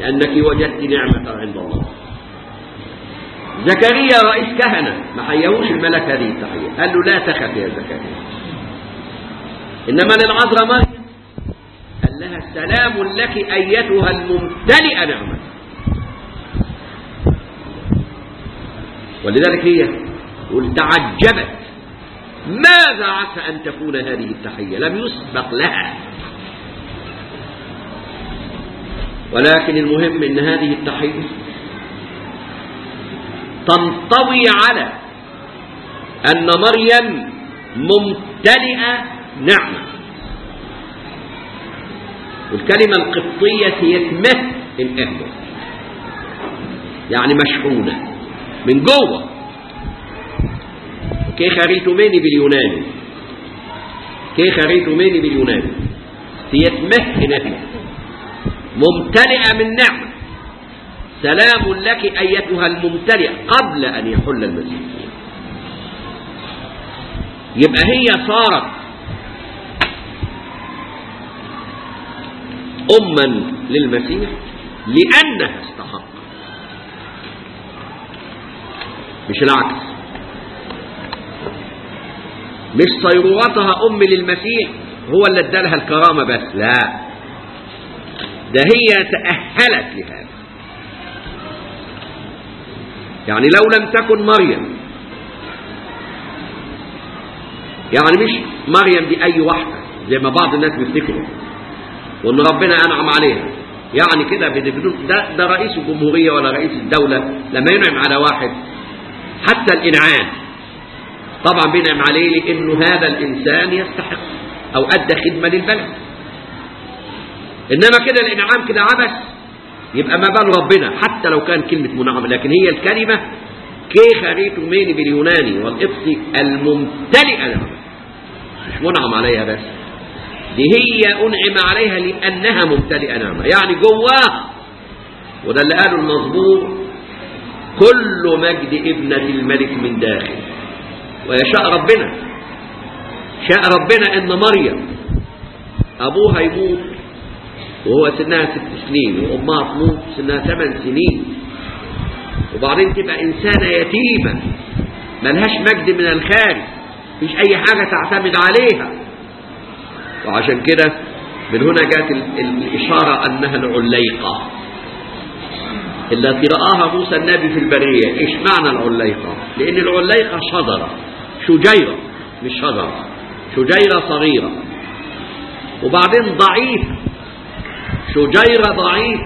أنك وجدت نعمة عند الله. زكريا رئيس كهنة ما حيهوش الملك هذه التحية، قال له لا تخف يا زكريا. إنما للعذراء مريم قال لها سلام لك أيتها الممتلئة نعمة. ولذلك هي قل تعجبت ماذا عسى أن تكون هذه التحية، لم يسبق لها. ولكن المهم أن هذه التحية تنطوي على أن مريم ممتلئة نعمة. والكلمة القبطية هي تمه الأهل، يعني مشحونة من جوه. كي خريتميني باليوناني، كي خريتميني باليوناني هي تمه نفسها ممتلئة من نعمة. سلام لك أيتها الممتلئة قبل أن يحل المسيح. يبقى هي صارت أما للمسيح لأنها استحق، مش العكس. مش صيرورتها أم للمسيح هو اللي ادالها الكرامة بس، لا، ده هي تأهلت لهذا. يعني لو لم تكن مريم، يعني مش مريم دي أي واحدة زي ما بعض الناس بيفتكروا وأن ربنا أنعم عليها، يعني كده بدون ده, ده رئيس الجمهورية ولا رئيس الدولة لما ينعم على واحد حتى الإنعام طبعا بينعم عليه لأنه هذا الإنسان يستحق أو أدى خدمة للبلد. إنما كده الإنعام كده عبث، يبقى ما بال ربنا حتى لو كان كلمة منعم. لكن هي الكلمة كي خريتميني باليوناني والقبطي الممتلئة نعمة، مش منعم عليها بس، دي هي أنعم عليها لأنها ممتلئة نعمة، يعني جواها. وده اللي قاله المزمور كل مجد ابنة الملك من داخل. ويشاء ربنا، شاء ربنا ان مريم ابوها يموت وهو سنها ست سنين وامها تموت سنها ثمان سنين، وبعدين تبقى انسانة يتيمة ملهاش مجد من الخارج، مفيش اي حاجة تعتمد عليها. وعشان كده من هنا جاءت الاشارة انها العليقة التي رآها موسى النبي في البرية. ايش معنى العليقة؟ لان العليقة شجرة، شجيرة مش شجرة، شجيرة صغيرة وبعدين ضعيف، شجيرة ضعيف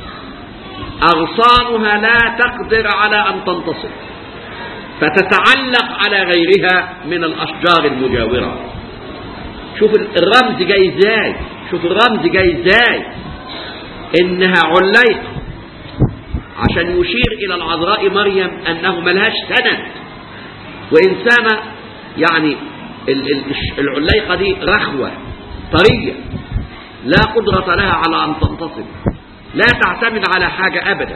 أغصانها لا تقدر على أن تنتصر فتتعلق على غيرها من الأشجار المجاورة. شوف الرمز جاي ازاي، شوف الرمز جاي ازاي، إنها عليقة عشان يشير إلى العذراء مريم أنه ملهاش سند وإنسانة، يعني العليقة دي رخوة طرية لا قدرة لها على أن تنتصر، لا تعتمد على حاجة أبدا.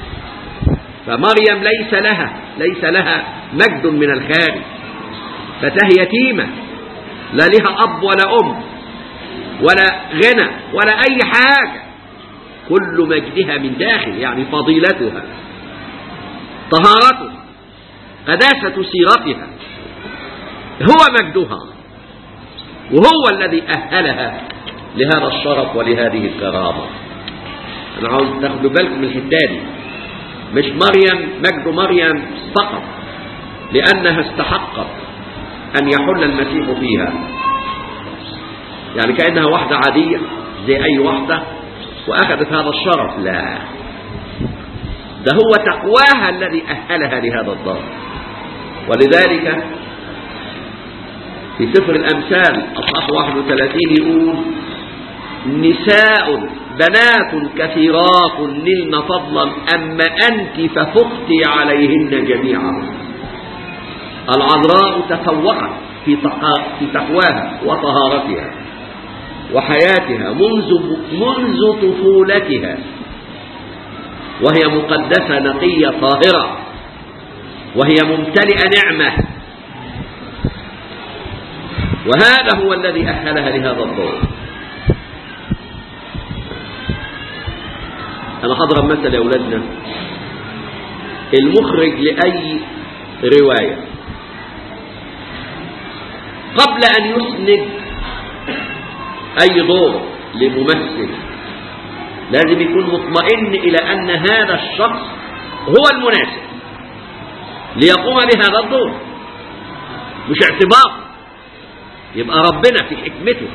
فمريم ليس لها ليس لها مجد من الخارج، فتهي يتيمة لا لها أب ولا أم ولا غنى ولا أي حاجة، كل مجدها من داخل، يعني فضيلتها، طهارتها، قداسة سيرتها هو مجدها، وهو الذي أهلها لهذا الشرف ولهذه الكرامة. أنا عاوز تاخدوا بالكم من الحتة دي، مش مريم مجد مريم فقط لأنها استحقت أن يحل المسيح فيها، يعني كأنها واحدة عادية زي أي واحدة وأخذت هذا الشرف، لا، ده هو تقواها الذي أهلها لهذا الدار. ولذلك في سفر الأمثال أصحاح واحد وثلاثين يقول نساء بنات كثيرات نلن فضلا أما أنت ففقت عليهن جميعا. العذراء تفوقت في تقواها وطهارتها وحياتها منذ منذ طفولتها، وهي مقدسة نقية طاهرة، وهي ممتلئة نعمة، وهذا هو الذي أهلها لهذا الدور. أنا هضرب مثل يا أولادنا. المخرج لأي رواية قبل أن يسند أي دور لممثل لازم يكون مطمئن إلى أن هذا الشخص هو المناسب ليقوم بهذا الدور، مش اعتبار. يبقى ربنا في حكمته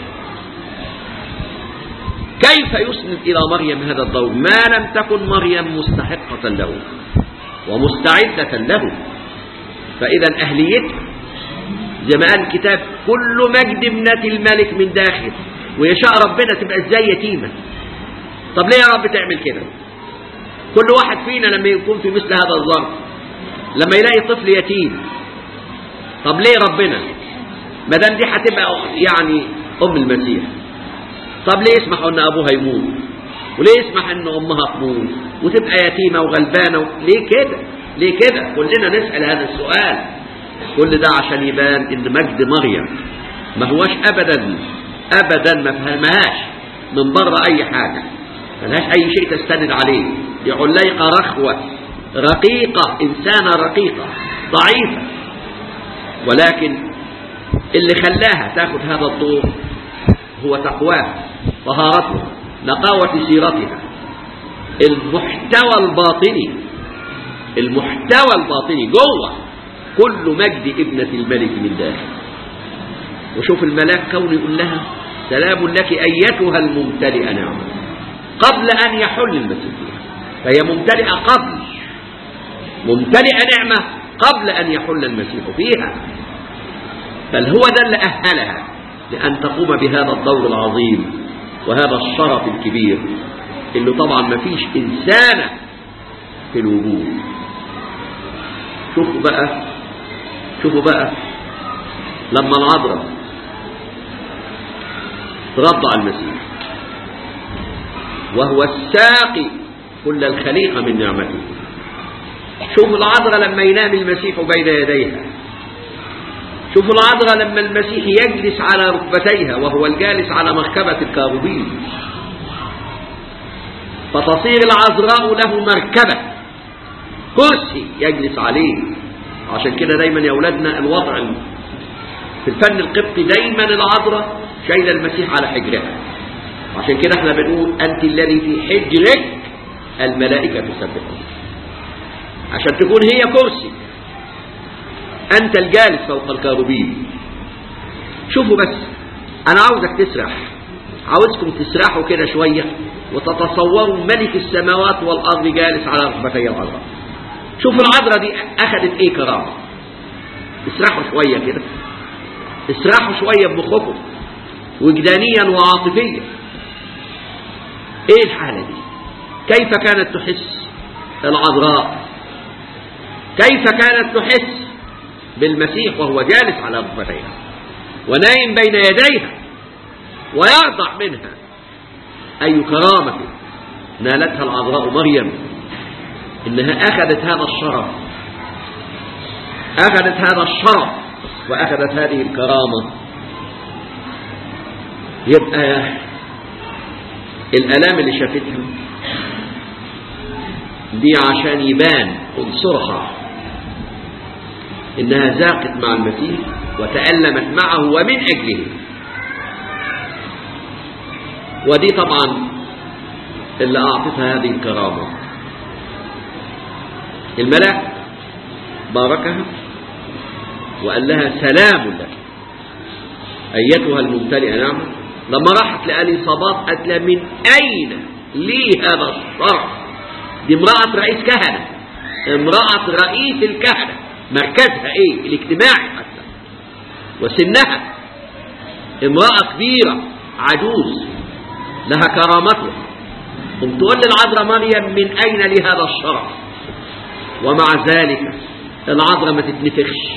كيف يسند إلى مريم هذا الدور ما لم تكن مريم مستحقة له ومستعدة له. فإذا أهليتها زي ما قال الكتاب كل مجد ابنة الملك من داخل، ويشاء ربنا تبقى ازاي يتيمة. طب ليه يا رب تعمل كده؟ كل واحد فينا لما يكون في مثل هذا الظرف، لما يلاقي طفل يتيم، طب ليه ربنا ما دام دي هتبقى يعني ام المسيح، طب ليه يسمح ان ابوها يموت، وليه يسمح ان امها تموت وتبقى يتيمة وغلبانة؟ ليه كده؟ ليه كده؟ كلنا نسأل هذا السؤال. كل ده عشان يبان ان مجد مريم ما هوش ابدا ابدا ما فهمهاش من بره اي حاجة، ملهاش اي شيء تستند عليه. دي عليقة رخوة رقيقة، انسانة رقيقة ضعيفة، ولكن اللي خلاها تاخد هذا الدور هو تقواها، طهارتها، نقاوة سيرتها، المحتوى الباطني المحتوى الباطني جوه كل مجد ابنة الملك من داخل. وشوف الملاك كون يقول لها سلام لك أيتها الممتلئة نعمة قبل أن يحل المسيح، فهي ممتلئة قبل ممتلئة نعمة قبل أن يحل المسيح فيها. بل هو ده اللي أهلها لأن تقوم بهذا الدور العظيم وهذا الشرف الكبير اللي طبعا ما فيش إنسانة في الوجود. شوفوا بقى شوفوا بقى لما العذراء ترضع المسيح وهو الساقي كل الخليقة من نعمته. شوفوا العذراء لما ينام المسيح بين يديها، شوفوا العذراء لما المسيح يجلس على ركبتيها وهو الجالس على مركبة الكاروبين، فتصير العذراء له مركبة كرسي يجلس عليه. عشان كده دايما يا أولادنا الوضع في الفن القبطي دايما العذراء شايله المسيح على حجرها. عشان كده احنا بنقول أنت الذي في حجرك الملائكة تسبحون، عشان تكون هي كرسي، أنت الجالس فوق الكاروبين. شوفوا بس، أنا عاوزك تسرح، عاوزكم تسرحوا كده شوية وتتصوروا ملك السماوات والأرض جالس على ركبتي العذراء. شوفوا العذراء دي أخذت إيه كرامة. اسرحوا شوية كده، اسرحوا شوية بمخكم وجدانيا وعاطفيا. إيه الحالة دي؟ كيف كانت تحس العذراء؟ كيف كانت تحس بالمسيح وهو جالس على ركبتيها ونايم بين يديها ويرضع منها؟ أي كرامة نالتها العذراء مريم إنها أخذت هذا الشرف، أخذت هذا الشرف وأخذت هذه الكرامة. يبقى الآلام اللي شافتها دي عشان يبان عنصرها إنها ذاقت مع المسيح وتألمت معه ومن أجله. ودي طبعا اللي أعطتها هذه الكرامة. الملاك باركها وقال لها سلام لك أيتها الممتلئة نعمة. لما راحت لأليصابات قالت لها من أين لي هذا الشرف؟ دي امرأة رئيس كهنة، امرأة رئيس الكهنة، مركزها ايه؟ الاجتماعي حتى، وسنها امرأة كبيرة عجوز لها كرامتها، ثم تقول للعذراء مريم من أين لي هذا الشرف؟ ومع ذلك العذراء ما تتنفخش.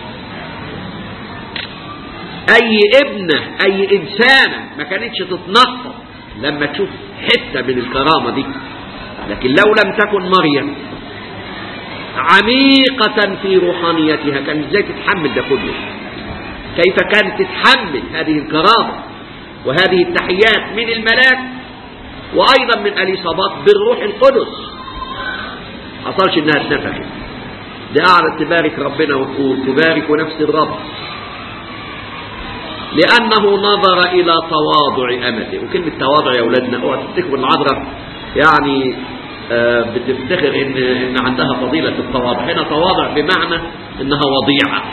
أي ابنة أي إنسانة ما كانتش تتنطط لما تشوف حتة من الكرامة دي. لكن لو لم تكن مريم عميقة في روحانيتها كانت ازاي تتحمل ده كله؟ كيف كانت تتحمل هذه الكرامة وهذه التحيات من الملاك وأيضا من أليصابات بالروح القدس، حصلش إنها اتنفخت. دي قاعدة تبارك ربنا وتقول تبارك نفس الرب لأنه نظر إلى تواضع أمته. وكلمة تواضع يا أولادنا اوعى تفتكروا العذراء يعني آه بتفتخر إن, إن عندها فضيلة التواضع. هنا تواضع بمعنى إنها وضيعة.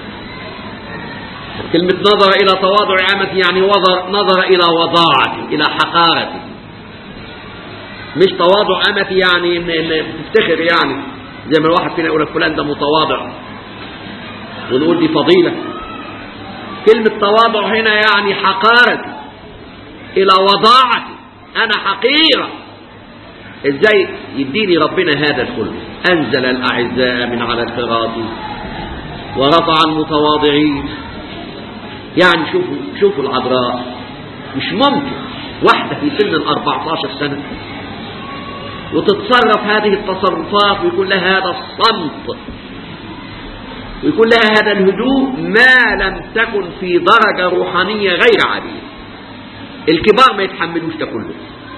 كلمة نظر إلى تواضع أمته يعني نظر إلى وضاعته، إلى حقارته. مش تواضع أمتي يعني إن, إن بتفتخر يعني زي ما الواحد فينا يقول فلان ده متواضع ونقول دي فضيلة. كلمة تواضع هنا يعني حقارتي إلى وضاعتي، أنا حقيرة. إزاي يديني ربنا هذا الكل؟ أنزل الأعزاء من على الفراش ورفع المتواضعين. يعني شوفوا شوفوا العذراء، مش ممكن واحدة في سن الأربعة عشر سنة وتتصرف هذه التصرفات ويكون لها هذا الصمت ويكون لها هذا الهدوء ما لم تكن في درجة روحانية غير عادية. الكبار ما يتحملوش ده كله،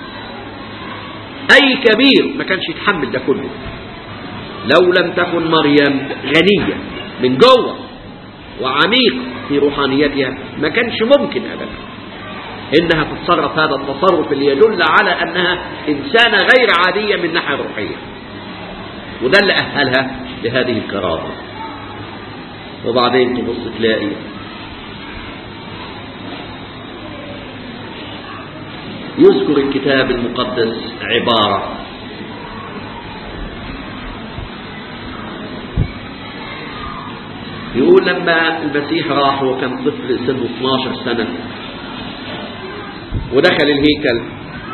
أي كبير ما كانش يتحمل ده كله. لو لم تكن مريم غنية من جوه وعميق في روحانيتها ما كانش ممكن أبدا إنها تتصرف هذا التصرف اللي يدل على أنها إنسانة غير عادية من ناحية روحية. وده اللي أهلها لهذه الكرامة. وبعدين تبص تلاقي يذكر الكتاب المقدس عبارة يقول لما المسيح راح وكان طفل سنه اثناشر سنة ودخل الهيكل،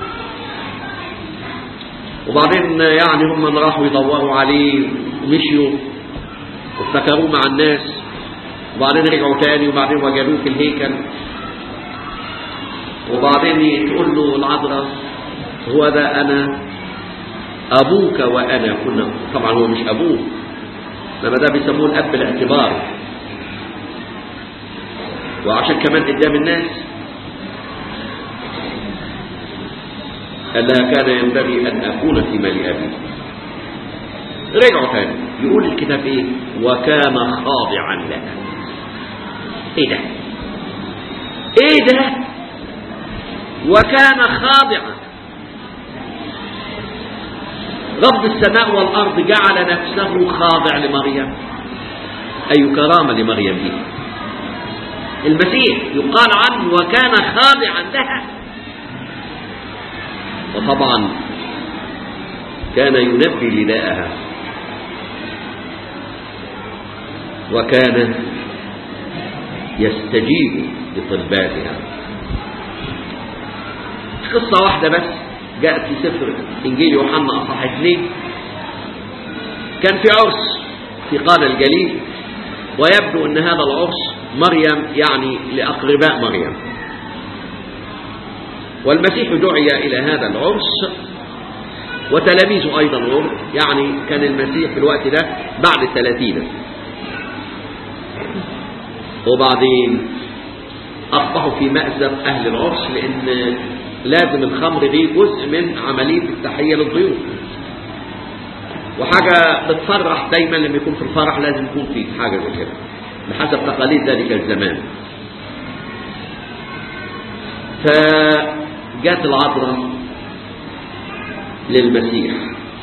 وبعدين يعني هم راحوا يدوروا عليه ومشيوا وافتكروه مع الناس، وبعدين رجعوا تاني وبعدين وجدوه في الهيكل. وبعدين تقول له العذراء هو ده أنا أبوك وأنا كنا. طبعا هو مش أبوه، لما ده بيسموه الأب الاعتبار، وعشان كمان قدام الناس قال لها كان ينبغي أن أكون في مال أبي. رجعوا تاني يقول الكتاب إيه؟ وكان خاضعا لها. إيه ده؟ إيه ده؟ وكان خاضعا. رب السماء والأرض جعل نفسه خاضع لمريم. أي كرامة لمريم دي. المسيح يقال عنه وكان خاضعا لها. وطبعا كان ينبي نداءها وكان يستجيب لطلباتها. قصة واحدة بس جاءت في سفر إنجيل يوحنا أصحاح اثنين. كان في عرس في قانا الجليل، ويبدو أن هذا العرس مريم يعني لأقرباء مريم، والمسيح دعي إلى هذا العرس وتلاميذه أيضا عرس. يعني كان المسيح في الوقت ده بعد الثلاثين. وبعدين أصبحوا في مأزق أهل العرس، لأن لازم الخمر دي جزء من عملية التحية للضيوف، وحاجة بتفرح دايما لما يكون في الفرح لازم يكون في حاجة زي كده بحسب تقاليد ذلك الزمان. فجاءت العذراء للمسيح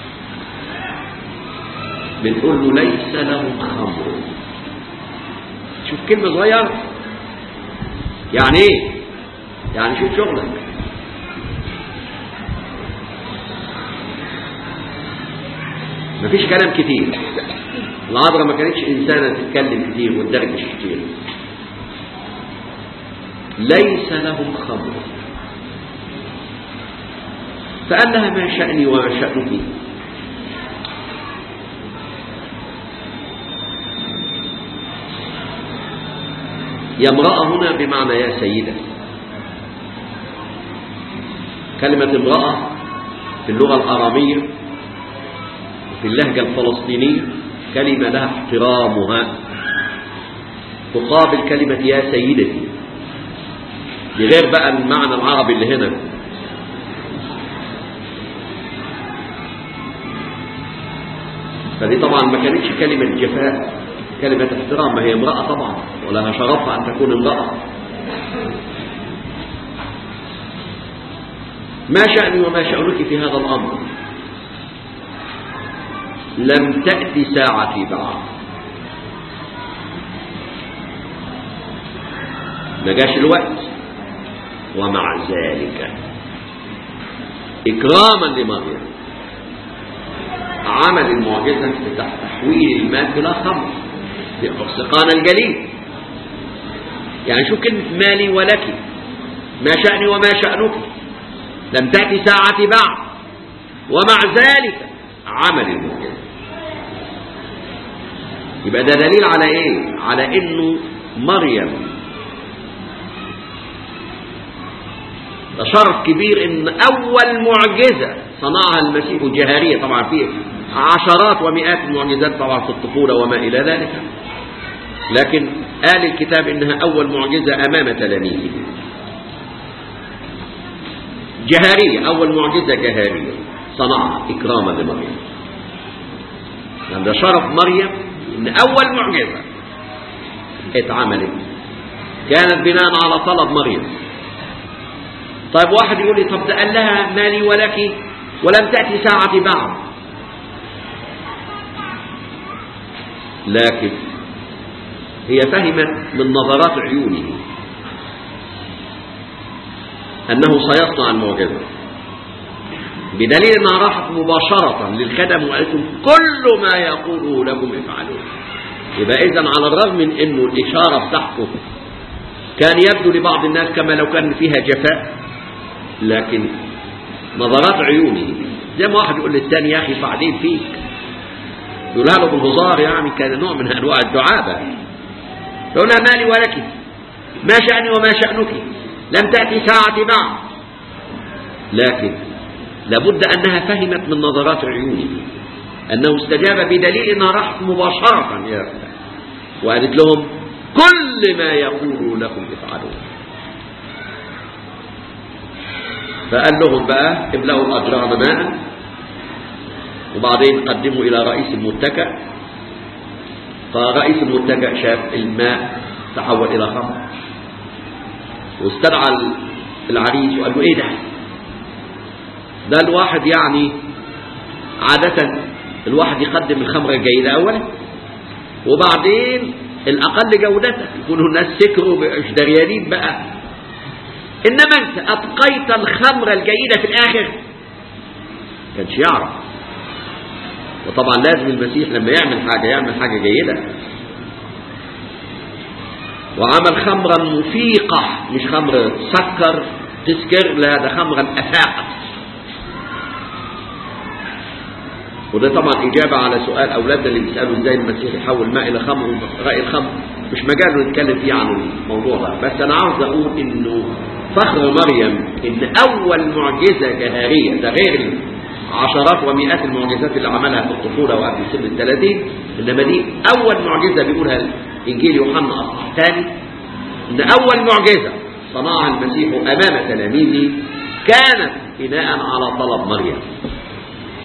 بنقول له ليس لهم خمر. شوف كلمة صغيرة يعني ايه؟ يعني شوف شغلك. مفيش كلام كتير. العذراء ما كانتش إنسانة تتكلم كتير وتدردش كتير. ليس لهم خمر. فقال لها ما شأني وما شأنك. يا امرأة هنا بمعنى يا سيدة. كلمة امرأة في اللغة الأرامية في اللهجة الفلسطينية كلمة لها احترامها تقابل كلمة يا سيدتي، بغير بقى المعنى العربي اللي هنا. فدي طبعا ما كانتش كلمة جفاء، كلمة احترام، ما هي امرأة طبعا ولها شرفها أن تكون امرأة. ما شأني وما شأنك في هذا الأمر؟ لم تأتي ساعتي بعد. ما جاش الوقت. ومع ذلك إكراما لمريم عمل المعجزة في تحويل الماء إلى خمر في سقانا الجليل. يعني شوف كلمة مالي ولك، ما شأني وما شأنك، لم تأتي ساعتي بعد، ومع ذلك عمل المعجزة. يبقى ده دليل على ايه؟ على انه مريم ده شرف كبير ان اول معجزة صنعها المسيح جهارية. طبعا فيه عشرات ومئات المعجزات طبعا في الطفولة وما الى ذلك، لكن قال الكتاب انها اول معجزة امام تلاميذه جهارية، اول معجزة جهارية صنعها اكراما لمريم. يعني ده شرف مريم ان اول معجزة اتعملت كانت بناء على طلب مريم. طيب واحد يقول لي طب ده قال لها مالي ولك ولم تأتي ساعتي بعد، لكن هي فهمت من نظرات عيونه أنه سيصنع المعجزة، بدليل أنها راحت مباشرة للخدم وقالت كل ما يقوله لكم افعلوه. يبقى إذن على الرغم من أنه الإشارة بتاعته كان يبدو لبعض الناس كما لو كان فيها جفاء، لكن نظرات عيونه زي ما واحد يقول للثاني يا أخي بعدين فيك، يقولها له بالهزار، يعني كان نوع من أنواع الدعابة. يقولها مالي ولك، ما شأني وما شأنك، لم تأتي ساعتي بعد. لكن لابد أنها فهمت من نظرات عيونه أنه استجاب بدليل أنها راحت مباشرة وقالت لهم كل ما يقول لكم افعلوه. فقال لهم بقى املأوا الأجرام ماء، وبعدين قدموا إلى رئيس المتكأ، فرئيس المتكأ شاف الماء تحول إلى خمر، واستدعى العريس وقال له ايه ده؟ ده الواحد يعني عادة الواحد يقدم الخمر الجيدة أولا وبعدين الأقل جودة، يكونوا الناس سكروا مش دريانين بقى، إنما أنت أبقيت الخمر الجيدة في الآخر. كانش يعرف. وطبعا لازم المسيح لما يعمل حاجة يعمل حاجة جيدة، وعمل خمرا مفيقة، مش خمر سكر تسكر، لا ده خمرا أفاقة. وده طبعا إجابة على سؤال أولادنا اللي بيسألوا إزاي المسيح يحول ماء إلى خمر ورأي الخمر. مش مجال نتكلم فيه عن الموضوع ده، بس أنا عاوز أقول إنه فخر مريم إن أول معجزة جهارية، ده غير عشرات ومئات المعجزات اللي عملها في الطفولة وقبل سن الثلاثين، إنما دي أول معجزة بيقولها إنجيل يوحنا أصحاح ثاني، إن أول معجزة صنعها المسيح أمام تلاميذه كانت بناء على طلب مريم.